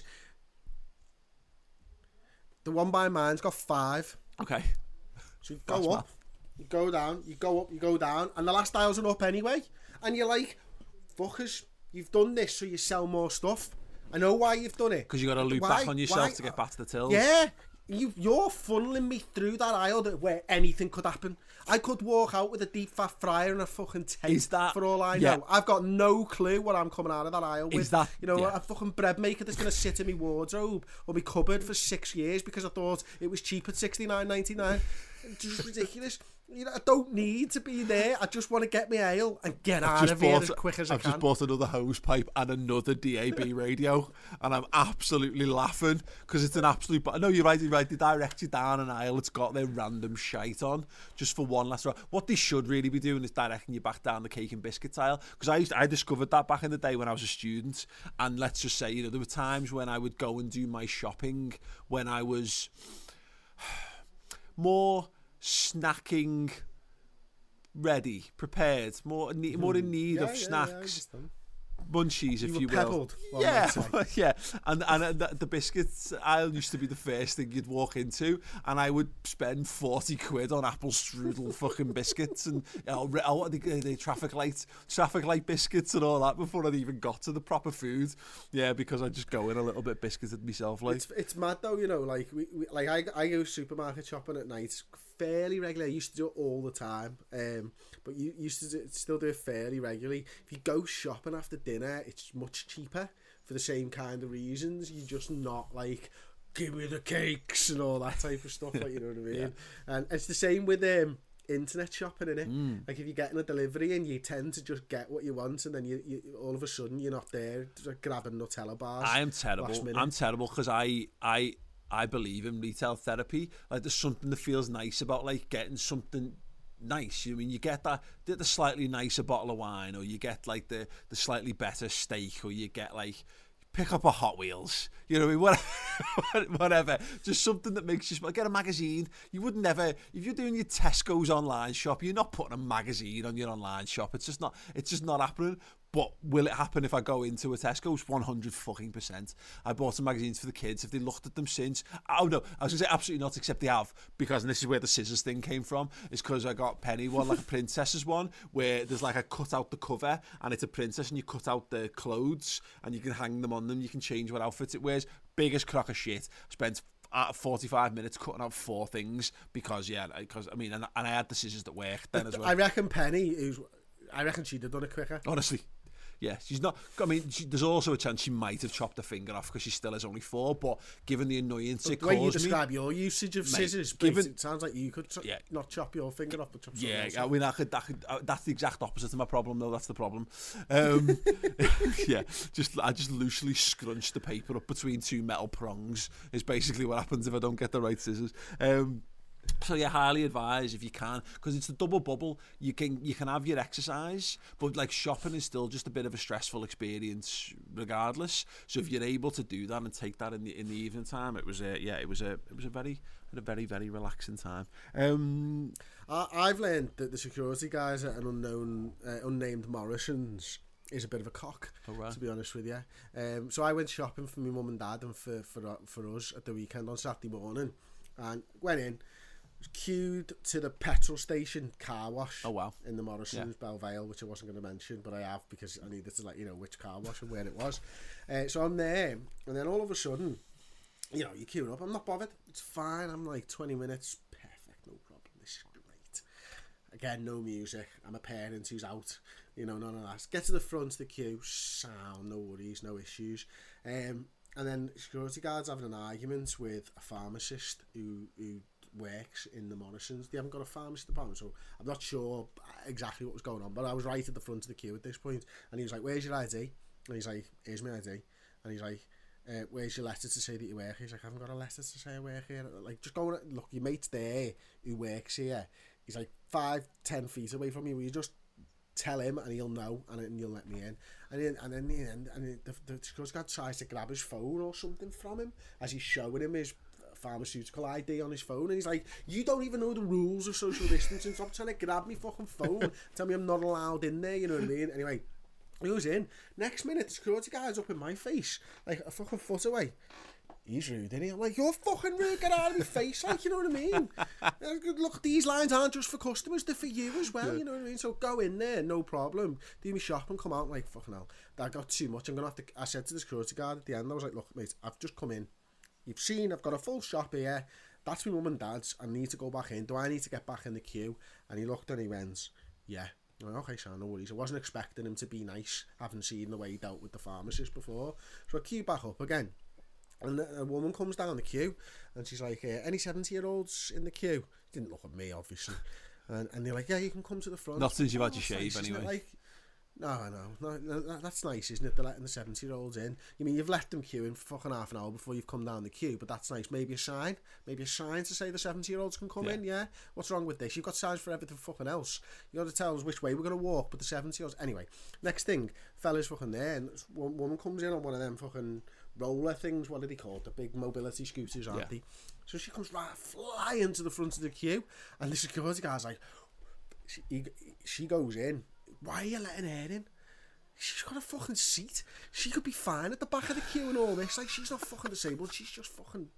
the one by mine's got 5. Okay. So you go up, you go down, you go up, you go down, and the last aisles are up anyway. And you're like, fuckers, you've done this so you sell more stuff. I know why you've done it. Because you got to loop back on yourself to get back to the tills. Yeah. You're funneling me through that aisle where anything could happen. I could walk out with a deep fat fryer and a fucking tape for all I know. I've got no clue what I'm coming out of that aisle with. A fucking bread maker that's going to sit in my wardrobe or my cupboard for 6 years because I thought it was cheap at $69.99. It's just ridiculous. You know, I don't need to be there. I just want to get my ale and get out of here as quick as I can. I've just bought another hose pipe and another DAB radio, and I'm absolutely laughing because it's an absolute. No, you're right. They direct you down an aisle. It's got their random shite on just for one last round. What they should really be doing is directing you back down the cake and biscuits aisle, because I discovered that back in the day when I was a student. And let's just say, you know, there were times when I would go and do my shopping when I was more snacking ready, prepared, more in need of snacks, munchies, if you will. Pebbled, yeah. And the biscuits aisle used to be the first thing you'd walk into, and I would spend 40 quid on apple strudel fucking biscuits and the traffic light biscuits and all that before I'd even got to the proper food. Yeah, because I just go in a little bit biscuited myself. Like it's mad though, you know. Like I go supermarket shopping at night fairly regularly. I used to do it all the time, but you used to still do it fairly regularly. If you go shopping after dinner, it's much cheaper for the same kind of reasons. You're just not like, give me the cakes and all that type of stuff, like, you know what I mean? And it's the same with internet shopping, innit? Like if you're getting a delivery and you tend to just get what you want, and then you all of a sudden you're not there grabbing Nutella bars. I'm terrible because I believe in retail therapy. Like there's something that feels nice about like getting something nice. I mean, you get the slightly nicer bottle of wine, or you get like the slightly better steak, or you get like pick up a Hot Wheels. You know what I mean? Whatever. Just something that makes you smile. Get a magazine. You would never, if you're doing your Tesco's online shop, you're not putting a magazine on your online shop. It's just not happening. But will it happen if I go into a Tesco's? 100%. I bought some magazines for the kids. Have they looked at them since? Oh no, I was going to say absolutely not, except they have. Because, and this is where the scissors thing came from, is because I got Penny one, like a princess's one, where there's like a cut out the cover, and it's a princess, and you cut out the clothes, and you can hang them on them, you can change what outfits it wears. Biggest crock of shit. Spent 45 minutes cutting out 4 things, because I mean, and I had the scissors that worked then as well. I reckon Penny, I reckon she'd have done it quicker. Honestly. Yeah, she's not. I mean, there's also a chance she might have chopped her finger off because she still has only 4. But given the annoyance it caused me, the way you describe your usage of scissors, it sounds like you could not chop your finger off, but chop something else. I mean, that's the exact opposite of my problem, though. That's the problem. I just loosely scrunch the paper up between 2 metal prongs. Is basically what happens if I don't get the right scissors. So yeah, highly advise if you can, because it's the double bubble. You can have your exercise, but like shopping is still just a bit of a stressful experience regardless. So if you're able to do that and take that in the evening time, it was a very, very relaxing time. I've learned that the security guys at an unnamed Morrison's is a bit of a cock, to be honest with you. So I went shopping for my mum and dad and for us at the weekend on Saturday morning, and went in. Was queued to the petrol station car wash. Oh wow! In the Morrison's Belle Vale, which I wasn't going to mention, but I have because I needed to let you know which car wash and where it was. So I'm there, and then all of a sudden, you know, you're queuing up. I'm not bothered. It's fine. I'm like 20 minutes. Perfect. No problem. This is great. Again, no music. I'm a parent who's out. You know, none of that. Get to the front of the queue. Sound. No worries. No issues. And then security guards having an argument with a pharmacist who works in the Morrisons. They haven't got a pharmacy department, so I'm not sure exactly what was going on, but I was right at the front of the queue at this point, and he was like, where's your ID? And he's like, here's my ID. And he's like, where's your letter to say that you work here? He's like, I haven't got a letter to say I work here. Like, just go, look, your mate's there who works here. He's like 5-10 feet away from you. Will you just tell him and he'll know, and you'll let me in? And then the security guard tries to grab his phone or something from him as he's showing him his pharmaceutical ID on his phone, and he's like, you don't even know the rules of social distancing, stop trying to grab me fucking phone, tell me I'm not allowed in there, you know what I mean? Anyway, he goes in. Next minute, the security guard's up in my face, like a fucking foot away. He's rude, isn't he? I'm like, you're fucking rude, get out of my face, like, you know what I mean? Look, these lines aren't just for customers, they're for you as well, you know what I mean? So go in there, no problem, do me shop and come out. Like, fucking hell, that got too much. I'm gonna have to, I said to the security guard at the end, I was like, look, mate, I've just come in. You've seen, I've got a full shop here. That's my mum and dad's. I need to go back in. Do I need to get back in the queue? And he looked and he went, yeah. I'm like, okay, so no worries. I wasn't expecting him to be nice, having seen the way he dealt with the pharmacist before. So I queue back up again. And a woman comes down the queue and she's like, any 70-year-olds in the queue? Didn't look at me, obviously. And they're like, yeah, you can come to the front. Not since you've had your shave, anyway. Like, no, that's nice, isn't it? They're letting the 70-year-olds in. You mean, you've left them queuing for fucking half an hour before you've come down the queue, but that's nice. Maybe a sign to say the 70-year-olds can come in, yeah? What's wrong with this? You've got signs for everything fucking else. You got to tell us which way we're going to walk, but the 70-year-olds... Anyway, next thing, fella's fucking there, and one woman comes in on one of them fucking roller things, what are they called? The big mobility scooters, aren't they? So she comes flying to the front of the queue, and the security guy's like... She goes in. Why are you letting her in? She's got a fucking seat. She could be fine at the back of the queue and all this. Like, she's not fucking disabled. She's just fucking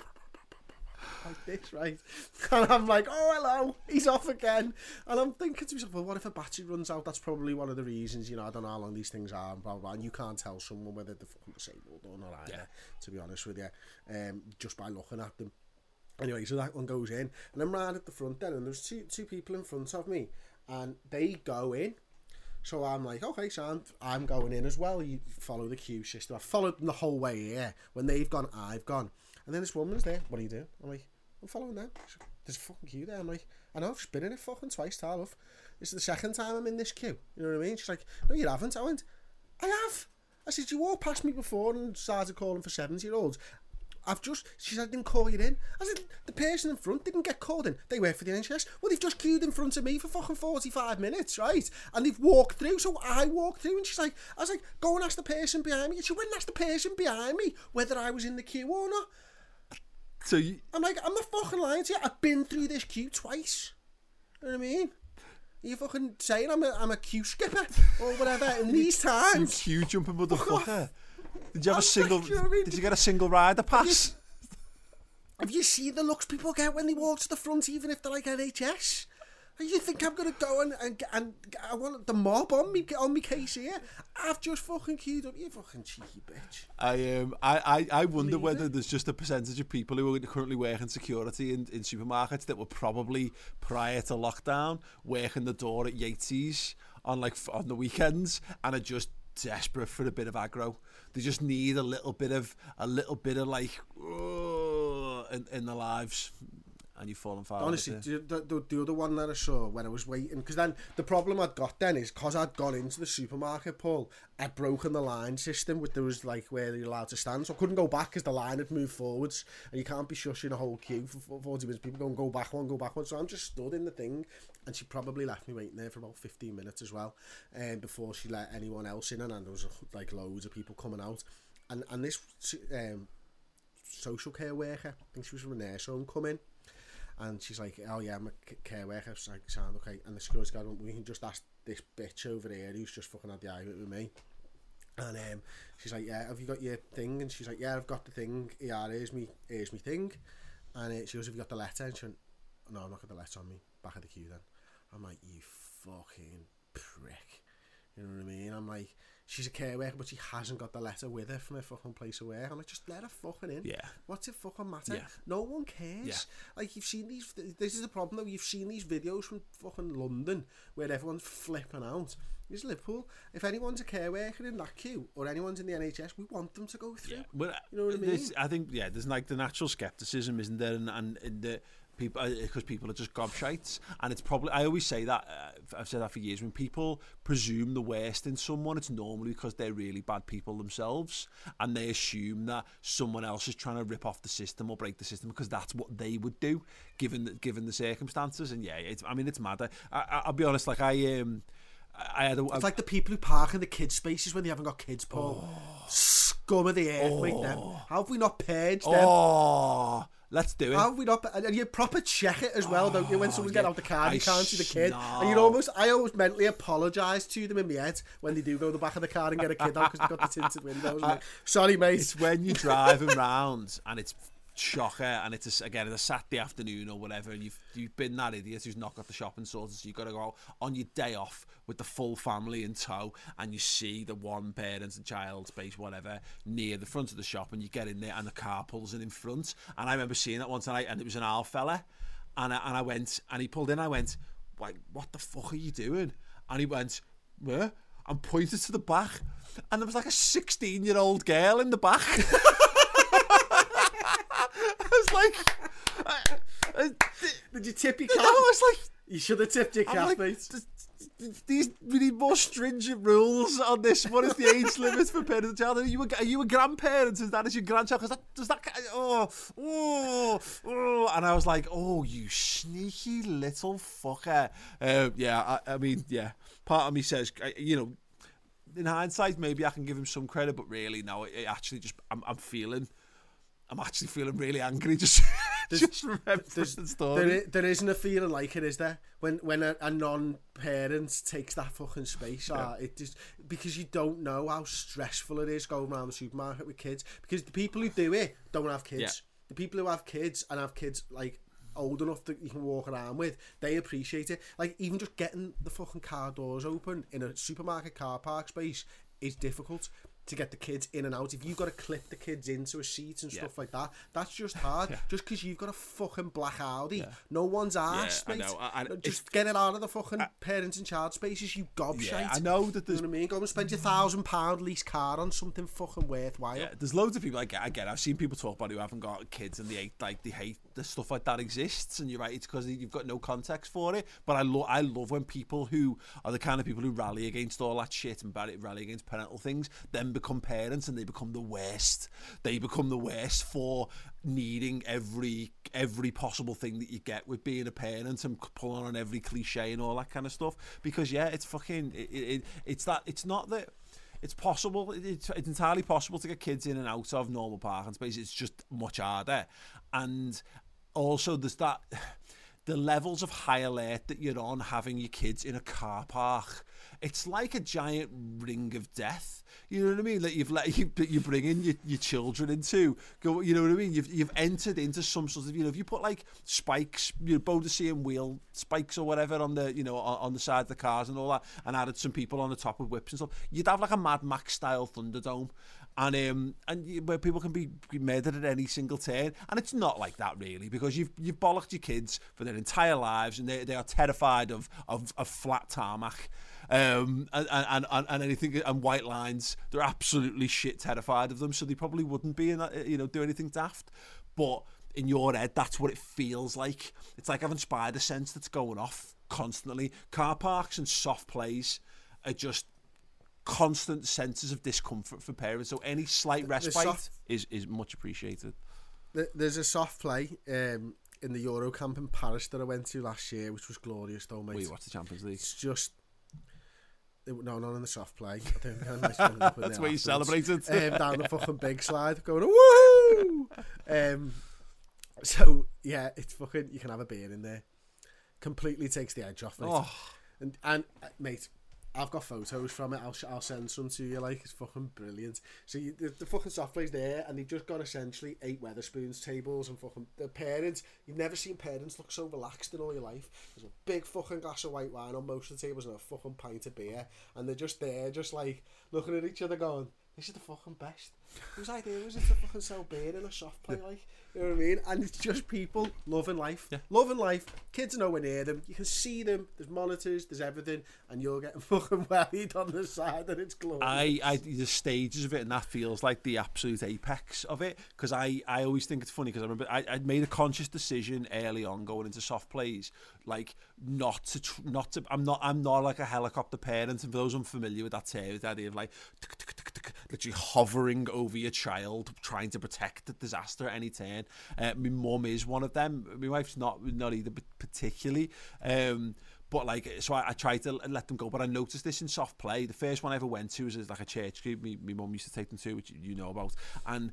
like this, right? And I'm like, oh, hello. He's off again. And I'm thinking to myself, well, what if a battery runs out? That's probably one of the reasons, you know, I don't know how long these things are and blah, blah, blah. And you can't tell someone whether they're fucking disabled or not either, to be honest with you, just by looking at them. Anyway, so that one goes in. And I'm right at the front then, and there's two people in front of me. And they go in. So I'm like, okay, so I'm going in as well. You follow the queue system. I followed them the whole way here. When they've gone, I've gone. And then this woman's there. What are you doing? I'm like, I'm following them. There's a fucking queue there. I'm like, I know, I've just been in it fucking twice, love. This is the second time I'm in this queue. You know what I mean? She's like, no, you haven't. I went, I have. I said, you walked past me before and started calling for 70-year-olds. She said, I didn't call you in. I said, the person in front didn't get called in. They work for the NHS. Well, they've just queued in front of me for fucking 45 minutes, right? And they've walked through, so I walked through, and I was like, go and ask the person behind me. And she went and asked the person behind me whether I was in the queue or not. So I'm like, I'm not fucking lying to you. I've been through this queue twice. You know what I mean? Are you fucking saying I'm a queue skipper or whatever in these times? You queue jumping motherfucker. Did you have Did you get a single rider pass? Have you seen the looks people get when they walk to the front, even if they're like NHS? You think I'm gonna go and I want the mob on me case here? I've just fucking queued up. You fucking cheeky bitch. I wonder whether there's just a percentage of people who are currently working security in supermarkets that were probably prior to lockdown working the door at Yates's on the weekends and are just desperate for a bit of aggro. They just need a little bit of like in their lives, and you've fallen far. Honestly, the other one that I saw when I was waiting, because then the problem I'd got then is because I'd gone into the supermarket, Paul, I'd broken the line system with there was like where you're allowed to stand, so I couldn't go back because the line had moved forwards, and you can't be shushing a whole queue for 40 minutes. People go back one, so I'm just stood in the thing, and she probably left me waiting there for about 15 minutes as well, before she let anyone else in, and there was like loads of people coming out, and this social care worker, I think she was from a nurse home, come in. And she's like, oh yeah, I'm a care worker. I was like, sound okay. And the security guard went, we can just ask this bitch over here who's just fucking had the argument with me. And she's like, yeah, have you got your thing? And she's like, yeah, I've got the thing. Yeah, here's me thing. And she goes, have you got the letter? And she went, no, I've not got the letter on me. Back of the queue then. I'm like, you fucking prick. You know what I mean? I'm like, she's a care worker, but she hasn't got the letter with her from her fucking place of work. I'm like, just let her fucking in. Yeah. What's it fucking matter? Yeah. No one cares. Yeah. Like, you've seen these... This is the problem, though. You've seen these videos from fucking London where everyone's flipping out. It's Liverpool. If anyone's a care worker in that queue, or anyone's in the NHS, we want them to go through. Yeah. Well, you know what I mean? I think, there's like the natural scepticism, isn't there? And the... people, because people are just gobshites, and it's probably, I always say that, I've said that for years, when people presume the worst in someone, it's normally because they're really bad people themselves, and they assume that someone else is trying to rip off the system or break the system because that's what they would do given the circumstances. And it's mad. I'll be honest, like it's like the people who park in the kids spaces when they haven't got kids, Paul. Scum of the earth, mate, them. How have we not purged them? Let's do it. How have we not? And you proper check it as well, don't you? When someone's getting out the car, you can't see the kid, and I always mentally apologise to them in my head when they do go to the back of the car and get a kid out because they've got the tinted windows. Like, sorry, mate. It's when you're driving round and it's shocker, and it's a Saturday afternoon or whatever, and you've been that idiot who's not got the shopping sorted, so you've got to go on your day off with the full family in tow, and you see the one parent and child space, whatever, near the front of the shop, and you get in there and the car pulls in front. And I remember seeing that one tonight, and it was an old fella, and I went, and he pulled in, I went, like, what the fuck are you doing? And he went, where? And pointed to the back, and there was like a 16-year-old girl in the back. Did you tip your cap? I was like, you should have tipped your cap, mate. We need more stringent rules on this. What is the age limit for parent and child? Are you a grandparent? Is that as your grandchild? Because and I was like, oh, you sneaky little fucker. Part of me says, in hindsight, maybe I can give him some credit, but really, no. It actually just, I'm actually feeling really angry just remembering the story. There isn't a feeling like it, is there? When a non-parent takes that fucking space, it just, because you don't know how stressful it is going around the supermarket with kids. Because the people who do it don't have kids. Yeah. The people who have kids and have kids like old enough that you can walk around with, they appreciate it. Like, even just getting the fucking car doors open in a supermarket car park space is difficult to get the kids in and out. If you've got to clip the kids into a seat and stuff like that, that's just hard. Just because you've got a fucking black Audi, no one's asked, mate. Just get it out of the fucking parent and child spaces, you gobshite. I know that there's... You know what I mean? Go and spend your £1,000 lease car on something fucking worthwhile. Yeah, there's loads of people, I get. I've seen people talk about who haven't got kids and they hate the stuff like that exists, and you're right, it's because you've got no context for it. But I love when people who are the kind of people who rally against all that shit and rally against parental things then become parents, and they become the worst. They become the worst for needing every possible thing that you get with being a parent and pulling on every cliche and all that kind of stuff. Because it's fucking it's not that it's possible. It's entirely possible to get kids in and out of normal parking space. It's just much harder, and also there's that the levels of high alert that you're on having your kids in a car park. It's like a giant ring of death. You know what I mean? Like you bring in your children into. You know what I mean? You've entered into some sort of, if you put like spikes, Bodician wheel spikes or whatever on the on the side of the cars and all that, and added some people on the top of whips and stuff, you'd have like a Mad Max style Thunderdome. And where people can be murdered at any single turn, and it's not like that really, because you've bollocked your kids for their entire lives, and they are terrified of flat tarmac, and anything, and white lines. They're absolutely shit terrified of them, so they probably wouldn't be in that, do anything daft. But in your head, that's what it feels like. It's like having spider sense that's going off constantly. Car parks and soft plays are just constant senses of discomfort for parents, so any slight respite is much appreciated. There's a soft play in the Eurocamp in Paris that I went to last year, which was glorious though, mate. Wait, what's the Champions League? It's just no, not in the soft play. I don't know. That's where you celebrated down the fucking big slide, going woohoo. So yeah, it's fucking, you can have a beer in there. Completely takes the edge off, mate. And mate, I've got photos from it. I'll send some to you. Like, it's fucking brilliant. So the fucking soft play's there, and they've just got essentially 8 Wetherspoons tables, and fucking the parents. You've never seen parents look so relaxed in all your life. There's a big fucking glass of white wine on most of the tables and a fucking pint of beer, and they're just there, just like looking at each other, going, "This is the fucking best." Whose idea was it to fucking sell beer in a soft play, like? You know what I mean? And it's just people loving life. Yeah. Loving life. Kids are nowhere near them. You can see them. There's monitors. There's everything. And you're getting fucking wellied on the side, and it's glorious. The stages of it, and that feels like the absolute apex of it. Because I always think it's funny, because I remember I made a conscious decision early on going into soft plays, like not to. I'm not like a helicopter parent. And for those unfamiliar with that term, the idea of like literally hovering over your child, trying to protect the disaster at any turn. My mum is one of them. My wife's not either particularly. But like, so I tried to let them go. But I noticed this in soft play. The first one I ever went to was like a church group. My mum used to take them to, which you know about. And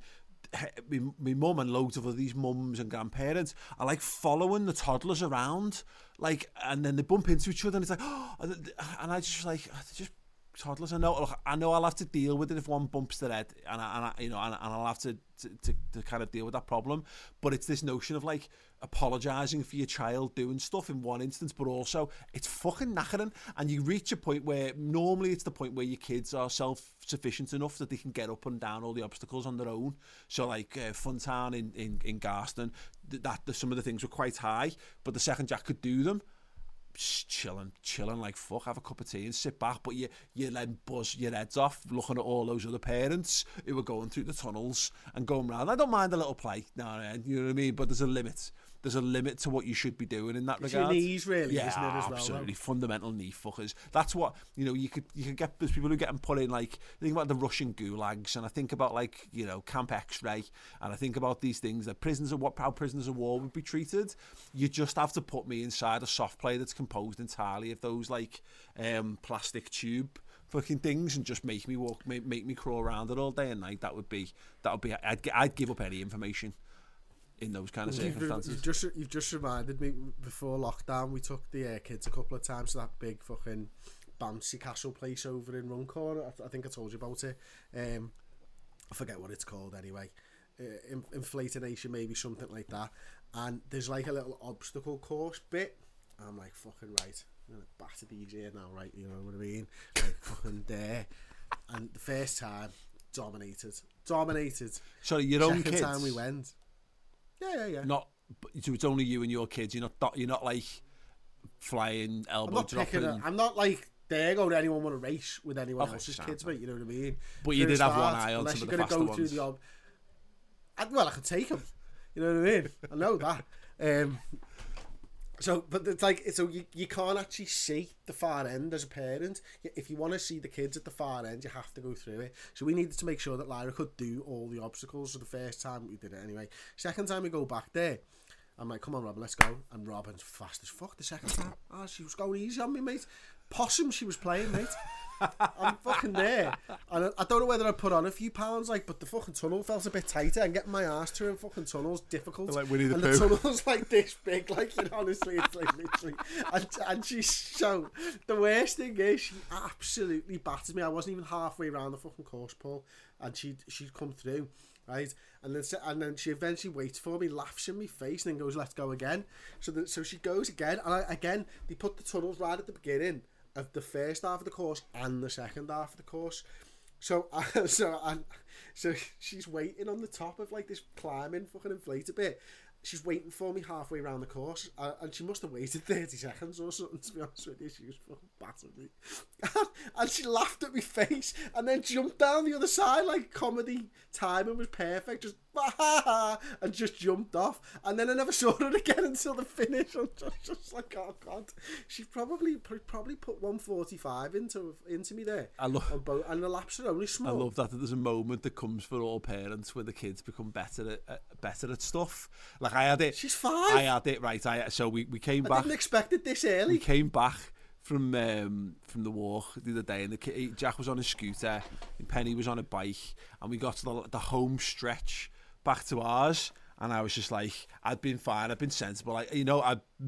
my mum and loads of these mums and grandparents are like following the toddlers around, like, and then they bump into each other, and it's like, oh, and I just like, just toddlers. I know I'll have to deal with it if one bumps their head, and I'll have to kind of deal with that problem. But it's this notion of like apologising for your child doing stuff in one instance, but also it's fucking knackering, and you reach a point where normally it's the point where your kids are self-sufficient enough that they can get up and down all the obstacles on their own. So like Funtown in Garston, that some of the things were quite high, but the second Jack could do them, chilling like fuck, have a cup of tea and sit back, but you then buzz your heads off looking at all those other parents who were going through the tunnels and going round. I don't mind a little play now and then, you know what I mean, but there's a limit to what you should be doing in that regard. Your knees, really, yeah, isn't it, as well? Absolutely, fundamental knee fuckers. That's what, you know, you could get, there's people who get them put in, like, I think about the Russian gulags, and I think about, like, you know, Camp X-Ray, and I think about these things, that how prisoners of war would be treated. You just have to put me inside a soft play that's composed entirely of those, like, plastic tube fucking things, and just make me crawl around it all day and night. That would be I'd give up any information in those kind of circumstances. You've just reminded me, before lockdown we took the kids a couple of times to that big fucking bouncy castle place over in Runcorn. I think I told you about it. I forget what it's called anyway. Inflatonation, maybe, something like that. And there's like a little obstacle course bit. I'm like, fucking right, I'm gonna batter these here now, right? You know what I mean? Like, fucking there. And the first time, dominated. Sorry, your own kids? Second time we went. Yeah. So it's only you and your kids. You're not like flying elbow dropping. I'm not like there going to anyone want to race with anyone else's kids, mate. You know what I mean? But you did have one eye on some of the faster ones. Through the well, I could take them. You know what I mean? I know that. So, but it's like, so you can't actually see the far end as a parent. If you want to see the kids at the far end, you have to go through it. So we needed to make sure that Lyra could do all the obstacles. So the first time we did it anyway. Second time we go back there, I'm like, come on, Robin, let's go. And Robin's fast as fuck the second time. Oh, she was going easy on me, mate. Possum she was playing, mate. I'm fucking there. And I don't know whether I put on a few pounds, like, but the fucking tunnel felt a bit tighter, and getting my ass through a fucking tunnel's difficult. Like Winnie the Pooh. And the tunnel's like this big, like, you know, honestly, it's like literally. And she's so, the worst thing is, she absolutely battered me. I wasn't even halfway around the fucking course, Paul, and she'd come through, right? And then she eventually waits for me, laughs in my face, and then goes, let's go again. So she goes again, and again, they put the tunnels right at the beginning of the first half of the course and the second half of the course. So she's waiting on the top of like this climbing fucking inflator bit. She's waiting for me halfway around the course, and she must have waited 30 seconds or something, to be honest with you. She was fucking battering me. And she laughed at my face and then jumped down the other side like comedy timing was perfect, just and just jumped off. And then I never saw her again until the finish. I'm just like, oh god, she probably put 145 into me there. And the laps are only small. I love that there's a moment that comes for all parents where the kids become better at stuff. Like I had it. She's 5. I had it right. So we came back. I didn't expect it this early. We came back from the walk the other day, and Jack was on a scooter, and Penny was on a bike, and we got to the home stretch back to ours, and I was just like, I'd been fine, I'd been sensible, like, you know, I'd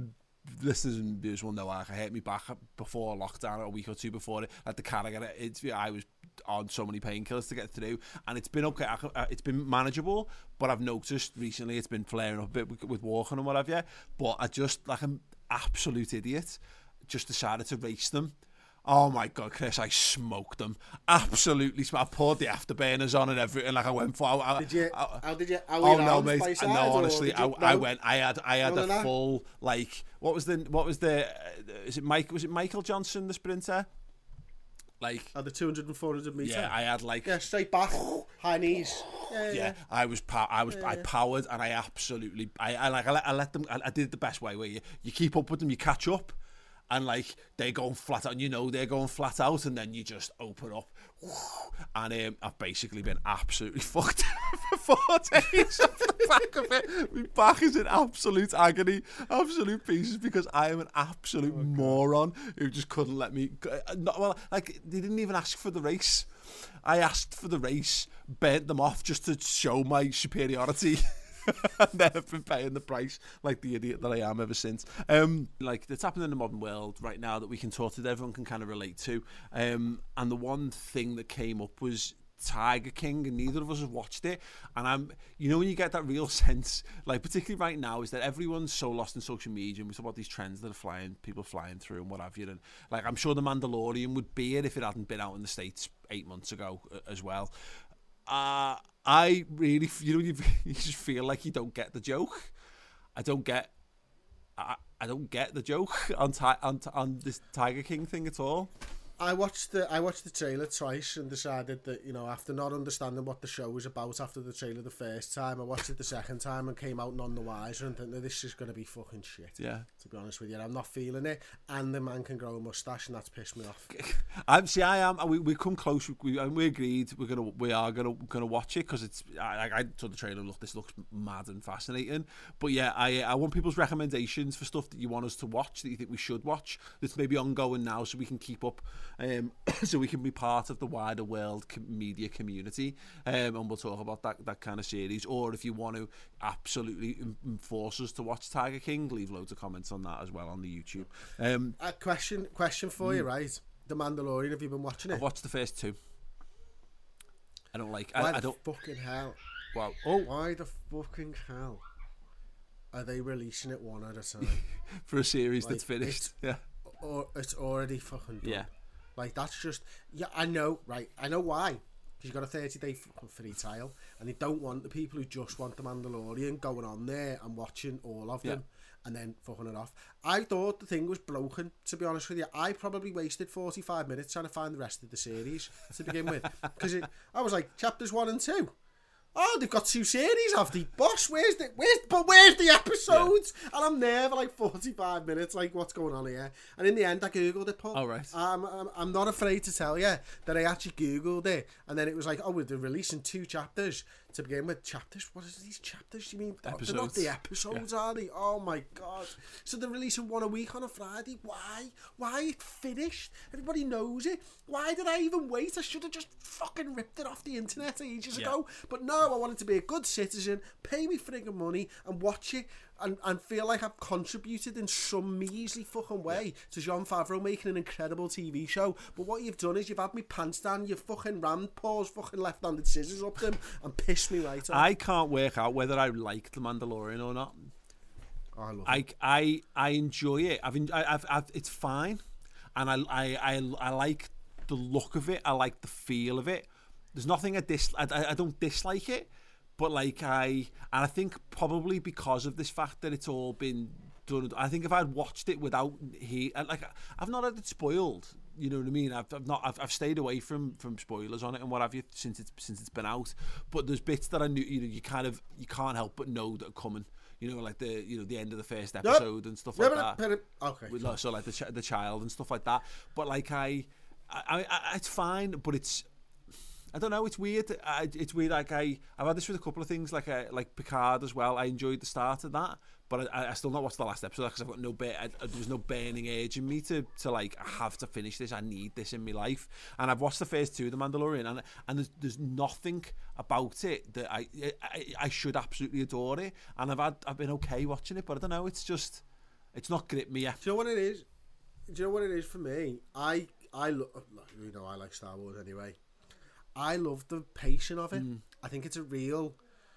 listeners and viewers will know I hurt me back before lockdown, a week or two before it. Like the Carragher interview, I was on so many painkillers to get through, and it's been okay. It's been manageable, but I've noticed recently it's been flaring up a bit with walking and what have you. But I just, like an absolute idiot, just decided to race them. Oh my God, Chris, I smoked them. Absolutely smoked. I poured the afterburners on and everything, like I went for. How did you? Oh no, mate. No, honestly, I went. I had a full, like, what was the? Is it Mike? Was it Michael Johnson, the sprinter? Like the 200 and 400 meter. Yeah, I had like straight back, high knees. Yeah. I powered, and I absolutely, I let them. I did it the best way, where you keep up with them, you catch up. And like they're going flat out, and they're going flat out, and then you just open up, and I've basically been absolutely fucked for 4 days off the back of it. My back is in absolute agony, absolute pieces, because I am an absolute moron who just couldn't let me. Like they didn't even ask for the race. I asked for the race, burnt them off just to show my superiority. And then I've been paying the price like the idiot that I am ever since. Like it's happening in the modern world right now that we can talk to, that everyone can kind of relate to. And the one thing that came up was Tiger King, and neither of us have watched it. And when you get that real sense, like particularly right now, is that everyone's so lost in social media, and we talk about these trends that are people flying through and what have you. And like I'm sure The Mandalorian would be it if it hadn't been out in the States 8 months ago as well. I really, you just feel like you don't get the joke. I don't get the joke on this Tiger King thing at all. I watched the trailer twice and decided that, after not understanding what the show was about after the trailer the first time, I watched it the second time and came out none the wiser and think that this is going to be fucking shit. Yeah. To be honest with you, I'm not feeling it. And the man can grow a moustache, and that's pissed me off. I am. We come close. We agreed we are gonna watch it, because it's. I saw the trailer. This looks mad and fascinating. But yeah, I want people's recommendations for stuff that you want us to watch, that you think we should watch, that's maybe ongoing now, so we can keep up. So we can be part of the wider world media community, and we'll talk about that kind of series. Or if you want to absolutely force us to watch Tiger King, leave loads of comments on that as well on the YouTube. A question for you, right? The Mandalorian, have you been watching it? I've watched the first 2. I don't like. Why I the don't. Fucking hell! Wow. Why the fucking hell are they releasing it one at a time for a series that's finished? Yeah. Or it's already fucking done. Yeah. Like, that's just... Yeah, I know, right? I know why. Because you've got a 30-day free trial, and they don't want the people who just want The Mandalorian going on there and watching all of them and then fucking it off. I thought the thing was broken, to be honest with you. I probably wasted 45 minutes trying to find the rest of the series to begin with. Because I was like, chapters 1 and 2. Oh, they've got 2 series, have they? Boss, where's the episodes? Yeah. And I'm there for like 45 minutes, like, what's going on here? And in the end, I Googled it, Paul. Oh, right. I'm not afraid to tell you that I actually Googled it. And then it was like, they're releasing 2 chapters to begin with. Chapters? What is these chapters? You mean episodes? They're not the episodes, are they? Oh, my God. So they're releasing 1 a week on a Friday. Why? Why? It's finished. Everybody knows it. Why did I even wait? I should have just fucking ripped it off the internet ages ago. But no, I wanted to be a good citizen, pay me friggin' money and watch it and feel like I've contributed in some measly fucking way to Jon Favreau making an incredible TV show. But what you've done is you've had me pants down, you've fucking rammed Paul's fucking left-handed scissors up them and pissed me right off. I can't work out whether I like The Mandalorian or not. Oh, I love it. I enjoy it. I've it's fine, and I like the look of it. I like the feel of it. There's nothing I don't dislike it, but like I think probably because of this fact that it's all been done. I think if I'd watched it without I've not had it spoiled. You know what I mean? I've stayed away from spoilers on it and what have you since it's been out. But there's bits that I knew. You can't help but know that are coming. Like the end of the first episode and stuff like that. Okay. So like the child and stuff like that. But like I it's fine, but it's. I don't know. It's weird. It's weird. Like I've had this with a couple of things, like Picard as well. I enjoyed the start of that, but I still not watched the last episode because I've got there was no burning urge in me to like I have to finish this. I need this in my life. And I've watched the first 2 of The Mandalorian, and there's nothing about it that I should absolutely adore it. And I've been okay watching it, but I don't know. It's just It's not gripped me yet. Do you know what it is? Do you know what it is for me? I like Star Wars anyway. I love the pacing of it. I think it's a real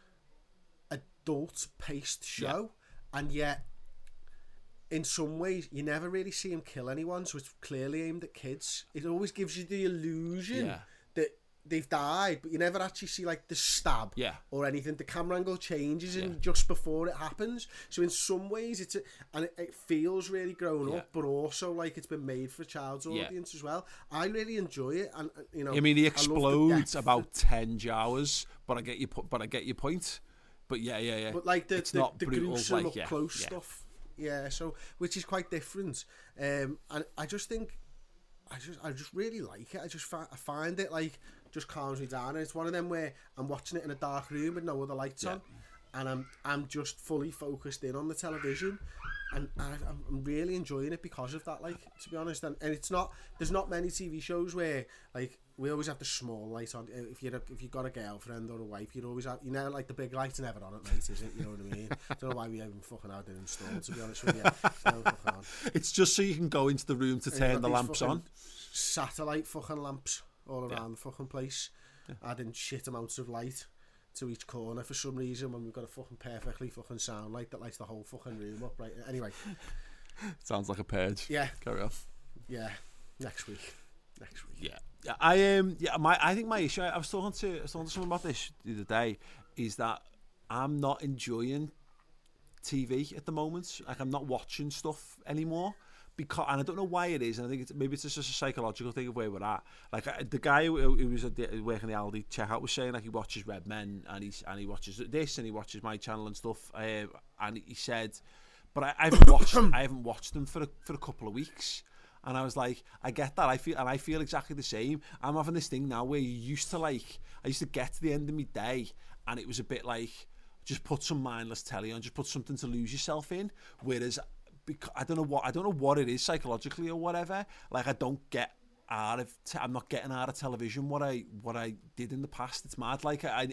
adult-paced show, and yet in some ways you never really see him kill anyone, so it's clearly aimed at kids. It always gives you the illusion that they've died, but you never actually see like the stab or anything. The camera angle changes in just before it happens, so in some ways it feels really grown up, but also like it's been made for a child's audience as well. I really enjoy it, and you know, I mean, he explodes about 10 Jawas, but I get your point. But yeah. But like the gruesome up close stuff. Yeah, so which is quite different, and I just think, I just really like it. I find it like just calms me down, and it's one of them where I'm watching it in a dark room with no other lights on, and I'm just fully focused in on the television, and I'm really enjoying it because of that. Like, to be honest, and it's not, there's not many TV shows where like we always have the small light on. If you've got a girlfriend or a wife, you'd always have, you know, like the big light's never on at night, is it? You know what I mean? I don't know why we even fucking had it installed, to be honest with you. It's just so you can go into the room to turn the lamps on. Satellite fucking lamps all around the fucking place, adding shit amounts of light to each corner for some reason, when we've got a fucking perfectly fucking sound light that lights the whole fucking room up. Right. Anyway, sounds like a purge. Yeah. Carry on. Yeah. Next week. Yeah. I think my issue, I was talking to someone about this the other day, is that I'm not enjoying TV at the moment. Like, I'm not watching stuff anymore, because, and I don't know why it is, and I think maybe it's just a psychological thing of where we're at. Like, the guy who was working the Aldi checkout was saying, like, he watches Red Men, and he watches this, and he watches my channel and stuff, and he said, but I haven't watched them for a couple of weeks. And I was like, I get that. I feel exactly the same. I'm having this thing now where I used to get to the end of my day, and it was a bit like, just put some mindless telly on, just put something to lose yourself in. Whereas, I don't know what it is psychologically or whatever. Like, I'm not getting out of television what I did in the past. It's mad. Like, I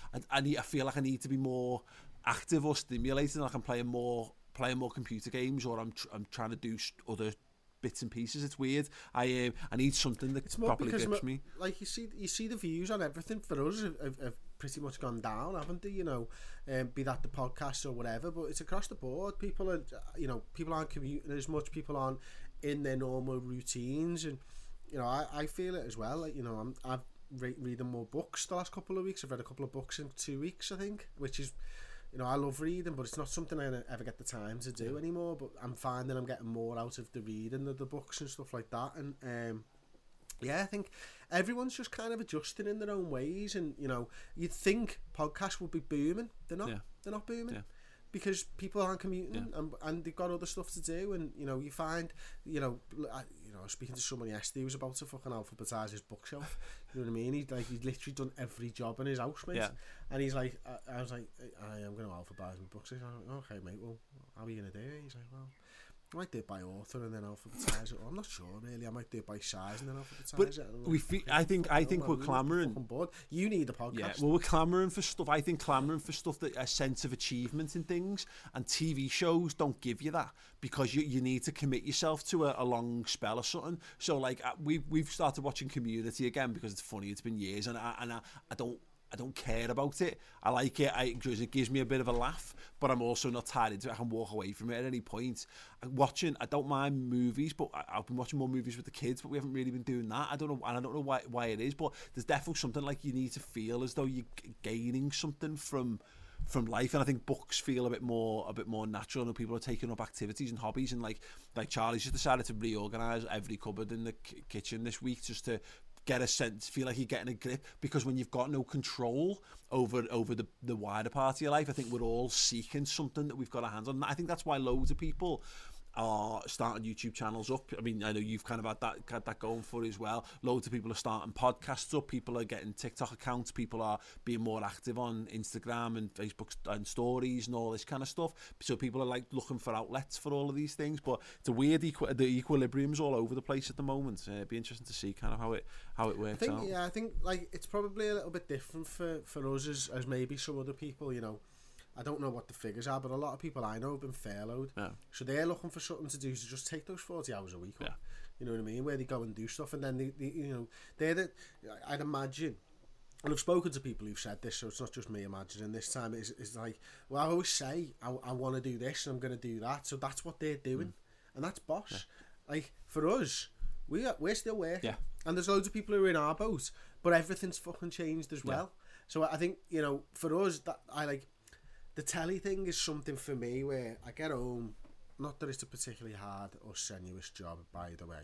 feel like I need to be more active or stimulated. Like, I'm playing more computer games, or I'm trying to do other bits and pieces. It's weird. I need something that properly grips me. Like, you see the views on everything for us have pretty much gone down, haven't they? You know, be that the podcast or whatever. But it's across the board. People aren't commuting as much. People aren't in their normal routines, and you know, I feel it as well. Like, you know, I've reading more books the last couple of weeks. I've read a couple of books in 2 weeks, I think, which is, you know, I love reading, but it's not something I ever get the time to do anymore. But I'm finding I'm getting more out of the reading of the books and stuff like that. And I think everyone's just kind of adjusting in their own ways. And, you know, you'd think podcasts would be booming. They're not. Yeah. They're not booming. Yeah. Because people aren't commuting, and they've got other stuff to do. And, you know, you find, I was speaking to someone yesterday who was about to fucking alphabetise his bookshelf. You know what I mean? He'd literally done every job in his house, mate. Yeah. And he's like, I was like, I am going to alphabetise my books. He's like, okay, mate, well, how are you going to do it? He's like, well, I might do it by author and then alphabetise it. Well, I'm not sure, really. I might do it by size and then alphabetise it. I think we're clamouring. You need a podcast. Yeah, well, we're clamouring for stuff. I think clamouring for stuff, that a sense of achievement in things, and TV shows don't give you that, because you need to commit yourself to a long spell or something. So, like, we've started watching Community again because it's funny. It's been years, and I don't care about it. I like it. It gives me a bit of a laugh, but I'm also not tied into it. I can walk away from it at any point. I don't mind movies, but I've been watching more movies with the kids, but we haven't really been doing that. I don't know why it is, but there's definitely something like you need to feel as though you're gaining something from life, and I think books feel a bit more natural, and people are taking up activities and hobbies, and like Charlie's just decided to reorganise every cupboard in the kitchen this week just to get a sense, feel like you're getting a grip, because when you've got no control over the wider part of your life, I think we're all seeking something that we've got our hands on. And I think that's why loads of people are starting YouTube channels up. I mean, I know you've kind of had that going for as well. Loads of people are starting podcasts up. People are getting TikTok accounts. People are being more active on Instagram and Facebook and stories and all this kind of stuff. So people are like looking for outlets for all of these things. But it's a weird the equilibrium's all over the place at the moment. It'd be interesting to see kind of how it works out. Yeah, I think like it's probably a little bit different for us as maybe some other people. You know, I don't know what the figures are, but a lot of people I know have been furloughed. Yeah. So they're looking for something to do to just take those 40 hours a week up. Yeah. You know what I mean? Where they go and do stuff, and then I'd imagine, and I've spoken to people who've said this, so it's not just me imagining this time. It's like, well, I always say I want to do this and I'm going to do that, so that's what they're doing, and that's boss. Yeah. Like for us, we're still working, and there's loads of people who are in our boat, but everything's fucking changed as well. So I think, you know, for us, that I like the telly thing is something for me where I get home. Not that it's a particularly hard or strenuous job, by the way,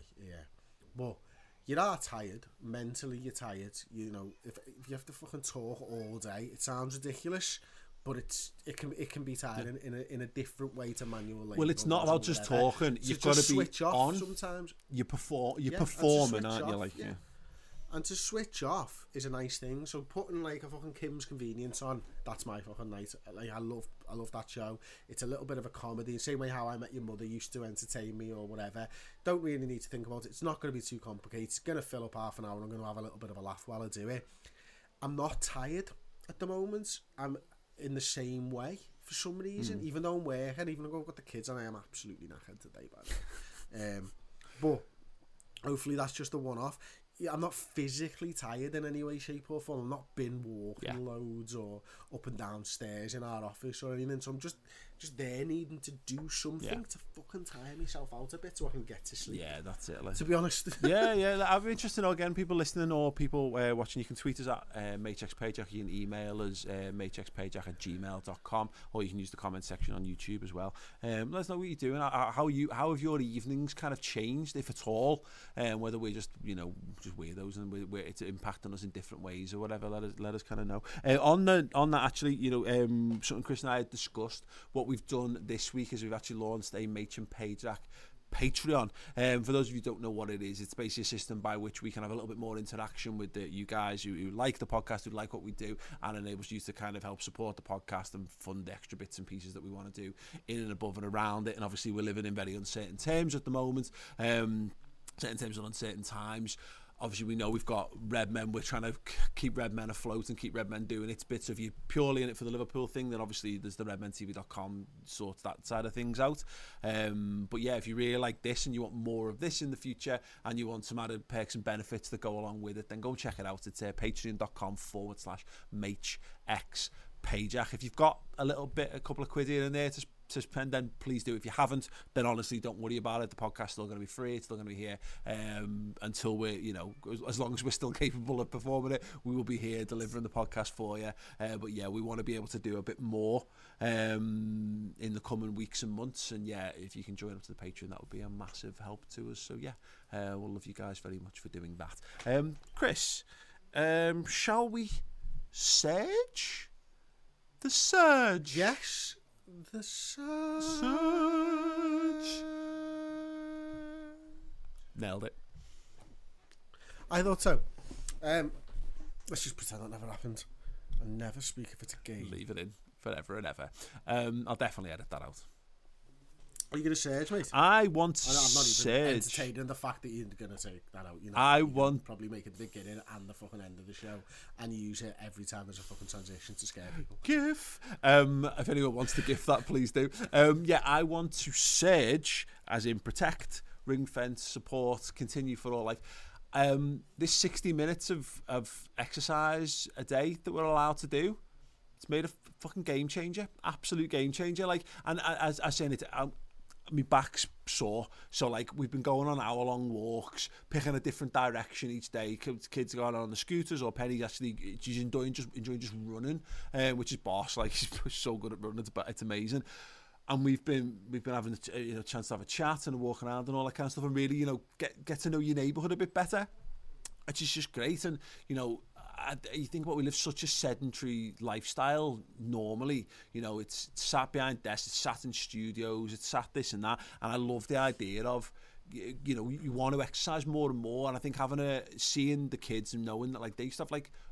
but you are tired, mentally you're tired, you know, if you have to fucking talk all day, it sounds ridiculous, but it can be tiring in a different way to manual labour. Well, it's not about just talking, you've got to be switch off on. Sometimes. You're performing, aren't you? Like, And to switch off is a nice thing. So putting like a fucking Kim's Convenience on, that's my fucking night. Like I love that show. It's a little bit of a comedy, the same way How I Met Your Mother used to entertain me or whatever. Don't really need to think about it. It's not going to be too complicated. It's going to fill up half an hour and I'm going to have a little bit of a laugh while I do it. I'm not tired at the moment. I'm in the same way for some reason, even though I'm working, even though I've got the kids, and I am absolutely knackered today, by the way. But hopefully that's just a one-off. Yeah, I'm not physically tired in any way, shape or form. I'm not been walking loads or up and down stairs in our office or anything. So I'm just there needing to do something to fucking tire myself out a bit so I can get to sleep. Yeah, that's it. Like, to be honest. yeah. I'd be interested to know, again, people listening or people watching, you can tweet us at MHXPagejack. You can email us, mhxpagejack@gmail.com, or you can use the comment section on YouTube as well. Let us know what you're doing. How have your evenings kind of changed, if at all? Whether we're just, you know, just weirdos and we're it's impacting us in different ways or whatever. Let us kind of know. On that, actually, you know, something Chris and I had discussed. What we've done this week is we've actually launched a Machin Pagejack Patreon. For those of you who don't know what it is, it's basically a system by which we can have a little bit more interaction with you guys who like the podcast, who like what we do, and enables you to kind of help support the podcast and fund extra bits and pieces that we want to do in and above and around it. And obviously we're living in very uncertain times at the moment, certain times and uncertain times. Obviously, we know we've got Red Men. We're trying to keep Red Men afloat and keep Red Men doing its bits. So if you're purely in it for the Liverpool thing, then obviously there's the redmentv.com sorts that side of things out. But yeah, if you really like this and you want more of this in the future and you want some added perks and benefits that go along with it, then go check it out. It's patreon.com/MHXPagejack. If you've got a couple of quid here and there to spend, then please do. If you haven't, then honestly don't worry about it. The podcast's still going to be free. It's still going to be here until we're, you know, as long as we're still capable of performing it, we will be here delivering the podcast for you. But yeah, we want to be able to do a bit more in the coming weeks and months. And yeah, if you can join up to the Patreon, that would be a massive help to us. So yeah, we'll love you guys very much for doing that. Chris, shall we surge? The surge. Yes. The surge. Nailed it. I thought so. Let's just pretend that never happened and never speak of it again. Leave it in forever and ever. I'll definitely edit that out. Are you going to surge, mate? I want to I'm not surge. even entertained in the fact that you're going to take that out. You know, I you want probably make it the beginning and the fucking end of the show, and use it every time there's a fucking transition to scare people. GIF. If anyone wants to GIF that, please do. Yeah, I want to surge, as in protect, ring fence, support, continue for all. Like this 60 minutes of exercise a day that we're allowed to do. It's made a fucking game changer, absolute game changer. Like, and as I saying it. My back's sore, so like we've been going on hour-long walks, picking a different direction each day. Kids are going on the scooters, or Penny actually she's enjoying just running, which is boss. Like she's so good at running, it's amazing. And we've been having a chance to have a chat and a walk around and all that kind of stuff, and really, you know, get to know your neighbourhood a bit better, which is just great. And you know, you think about, we live such a sedentary lifestyle normally, you know, it's sat behind desks, it's sat in studios, it's sat this and that, and I love the idea of, you know, you want to exercise more and more. And I think seeing the kids and knowing that, like, they used to have like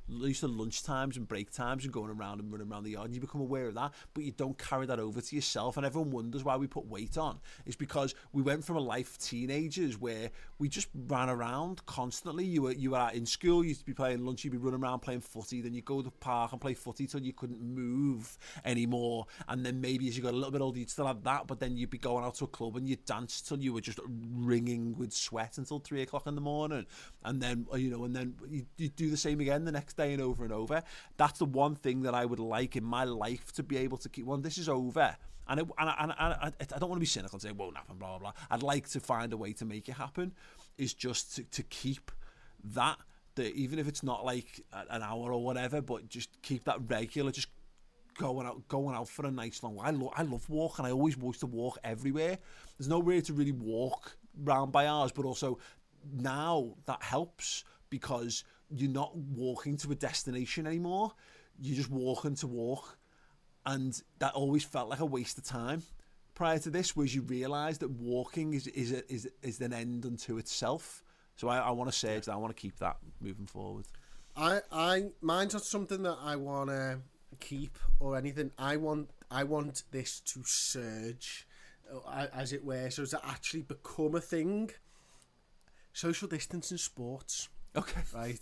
used to lunch times and break times and going around and running around the yard, and you become aware of that, but you don't carry that over to yourself. And everyone wonders why we put weight on. It's because we went from a life of teenagers where we just ran around constantly. You were out in school, you used to be playing lunch, you'd be running around playing footy, then you go to the park and play footy till you couldn't move anymore, and then maybe as you got a little bit older you'd still have that, but then you'd be going out to a club and you'd dance till you were just wringing with sweat until 3 o'clock in the morning, and then you do the same again the next day and over. That's the one thing that I would like in my life to be able to keep. When this is over, and I don't want to be cynical and say it won't happen, blah blah blah. I'd like to find a way to make it happen. Is just to keep that even if it's not like an hour or whatever, but just keep that regular. Just going out for a nice long walk. I love walking. I always used to walk everywhere. There's no way to really walk round by ours, but also now that helps because you're not walking to a destination anymore. You're just walking to walk, and that always felt like a waste of time. Prior to this, was you realise that walking is an end unto itself. So I want to surge that. I want to keep that moving forward. Mine's not something that I want to keep or anything. I want this to surge, as it were, so to actually become a thing. Social distance in sports. Okay.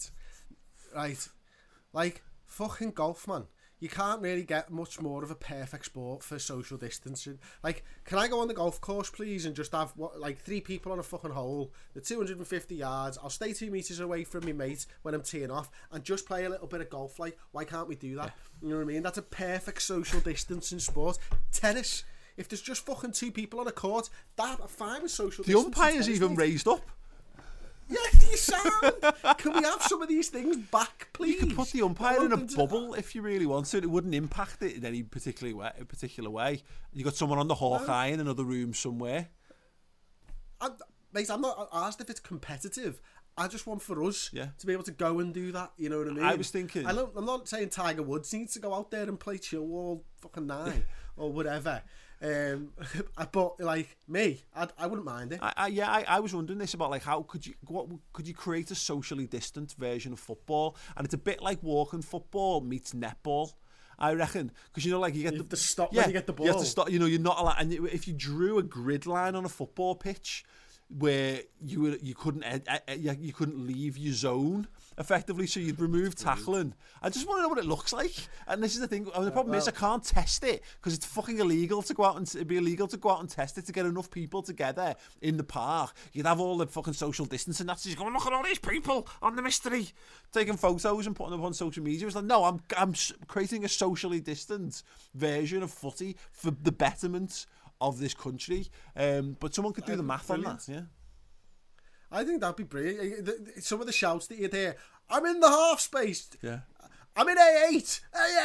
Right. Like fucking golf, man. You can't really get much more of a perfect sport for social distancing. Like, can I go on the golf course, please, and just have, 3 people on a fucking hole, the 250 yards, I'll stay 2 metres away from my mate when I'm teeing off, and just play a little bit of golf, like, why can't we do that? Yeah. You know what I mean? That's a perfect social distancing sport. Tennis, if there's just fucking 2 people on a court, that's fine with social distancing. The umpire's even raised up. Yeah, you sound. Can we have some of these things back, please? You could put the umpire in a bubble if you really want to. It wouldn't impact it in any particular way. You got someone on the Hawkeye in another room somewhere. Mate, I'm not asked if it's competitive. I just want for us to be able to go and do that. You know what I mean? I was thinking. I'm not saying Tiger Woods needs to go out there and play Chillwall fucking 9 or whatever. But like me, I wouldn't mind it. I was wondering this about like how could you create a socially distant version of football, and it's a bit like walking football meets netball. I reckon because like you have to stop when you get the ball. You have to stop. You're not allowed. And if you drew a grid line on a football pitch where you couldn't leave your zone effectively, so you'd remove tackling. I just want to know what it looks like, and this is the thing. The problem is I can't test it because it's fucking illegal to go out and it'd be illegal to go out and test it to get enough people together in the park. You'd have all the fucking social distancing. That's just going, look at all these people on the mystery, taking photos and putting them on social media. It's like, no, I'm creating a socially distant version of footy for the betterment of this country, but someone could do the math on that. Yeah, I think that'd be brilliant. Some of the shouts that you'd hear, I'm in the half space. Yeah, I'm in A8.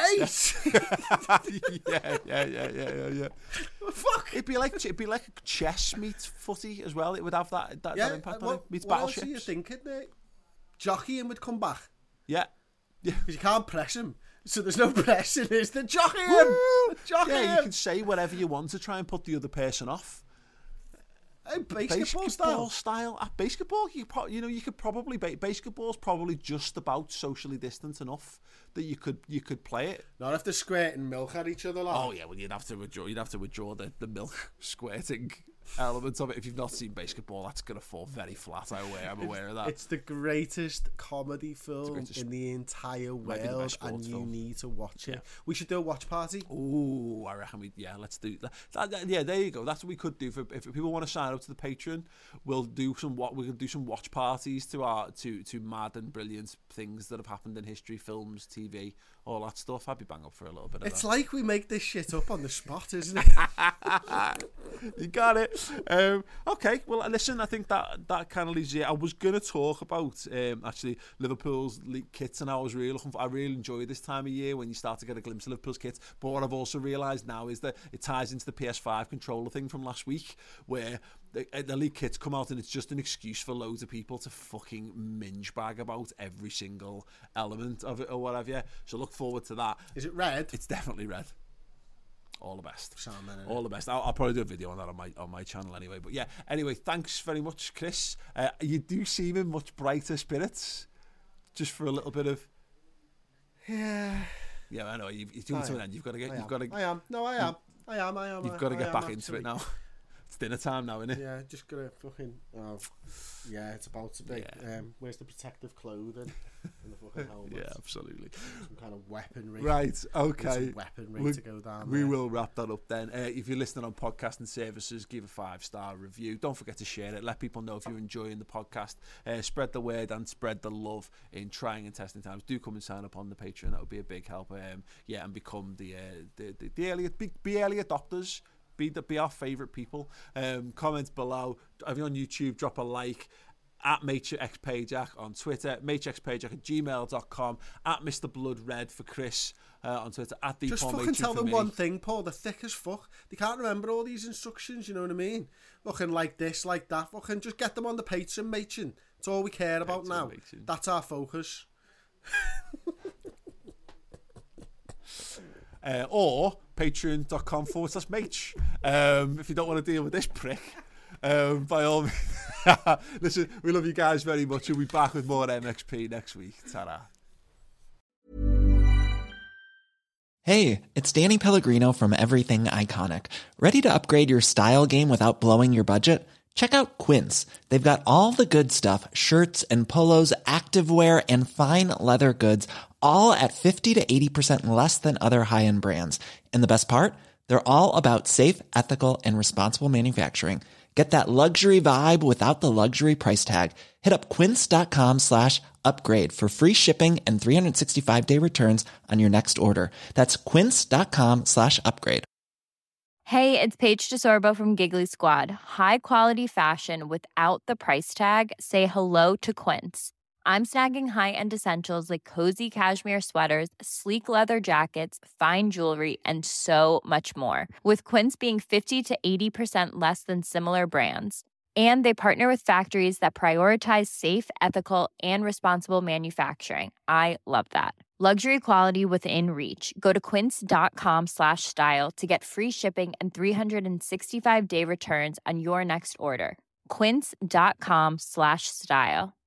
Yeah. Fuck. It'd be like a chess meets footy as well. It would have that impact on it. Meets battleships. What else are you thinking, mate? Jockeying would come back. Yeah. Because you can't press him. So there's no pressing, is there? Jockeying! Yeah, you can say whatever you want to try and put the other person off. Basketball style. At basketball, you could probably basketball's probably just about socially distant enough that you could play it. Not if they're squirting milk at each other. Like. Oh yeah, well you'd have to withdraw the milk squirting element of it. If you've not seen basketball, that's going to fall very flat. I'm aware of that. It's the greatest comedy film in the entire world, and you need to watch it. We should do a watch party. Oh, I reckon let's do that. Yeah, there you go. That's what we could do. If people want to sign up to the Patreon, we'll do some watch parties to mad and brilliant things that have happened in history, films, TV, all that stuff. I'd be bang up for a little bit of It's that. like we make this shit up on the spot, isn't it? You got it. Okay, well, listen, I think that kind of leaves it. I was going to talk about actually Liverpool's kits, and I really enjoy this time of year when you start to get a glimpse of Liverpool's kits. But what I've also realised now is that it ties into the PS5 controller thing from last week, where the league kits come out and it's just an excuse for loads of people to fucking minge bag about every single element of it or whatever. So look forward to that. Is it red? It's definitely red. All the best. All the best. I'll probably do a video on that on my channel anyway. But yeah, anyway, thanks very much, Chris. You do seem in much brighter spirits, just for a little bit of Yeah. Yeah, I know. You're doing something then. You've got to get... I am. No, I am. You've got to get back into it now. It's dinner time now, isn't it? Yeah, just gotta fucking... Oh, yeah, it's about to be. Yeah. Where's the protective clothing and the fucking helmet? Yeah, absolutely. Some kind of weaponry. Right, okay. Some weaponry to go down We there. will wrap that up then. If you're listening on podcasting services, give a 5-star review. Don't forget to share it. Let people know if you're enjoying the podcast. Spread the word and spread the love in trying and testing times. Do come and sign up on the Patreon. That would be a big help. And become the early adopters. Be our favourite people. Comments below. If you're on YouTube, drop a like. At MateXPayjack on Twitter, MateXPayjack@gmail.com, at Mr. Blood Red for Chris on Twitter, at the Just Paul fucking Matron tell for them me. one thing, Paul. They're thick as fuck. They can't remember all these instructions, you know what I mean? Fucking like this, like that. Fucking just get them on the Patreon, matron. That's all we care about now. Matron. That's our focus. Or patreon.com/mate. If you don't want to deal with this prick, by all means. Listen, we love you guys very much. We'll be back with more MXP next week. Ta-ra. Hey, it's Danny Pellegrino from Everything Iconic. Ready to upgrade your style game without blowing your budget? Check out Quince. They've got all the good stuff, shirts and polos, activewear, and fine leather goods, all at 50 to 80% less than other high-end brands. And the best part? They're all about safe, ethical, and responsible manufacturing. Get that luxury vibe without the luxury price tag. Hit up quince.com/upgrade for free shipping and 365-day returns on your next order. That's quince.com/upgrade. Hey, it's Paige DeSorbo from Giggly Squad. High quality fashion without the price tag. Say hello to Quince. I'm snagging high-end essentials like cozy cashmere sweaters, sleek leather jackets, fine jewelry, and so much more. With Quince being 50 to 80% less than similar brands. And they partner with factories that prioritize safe, ethical, and responsible manufacturing. I love that. Luxury quality within reach. Go to quince.com/style to get free shipping and 365-day returns on your next order. Quince.com/style.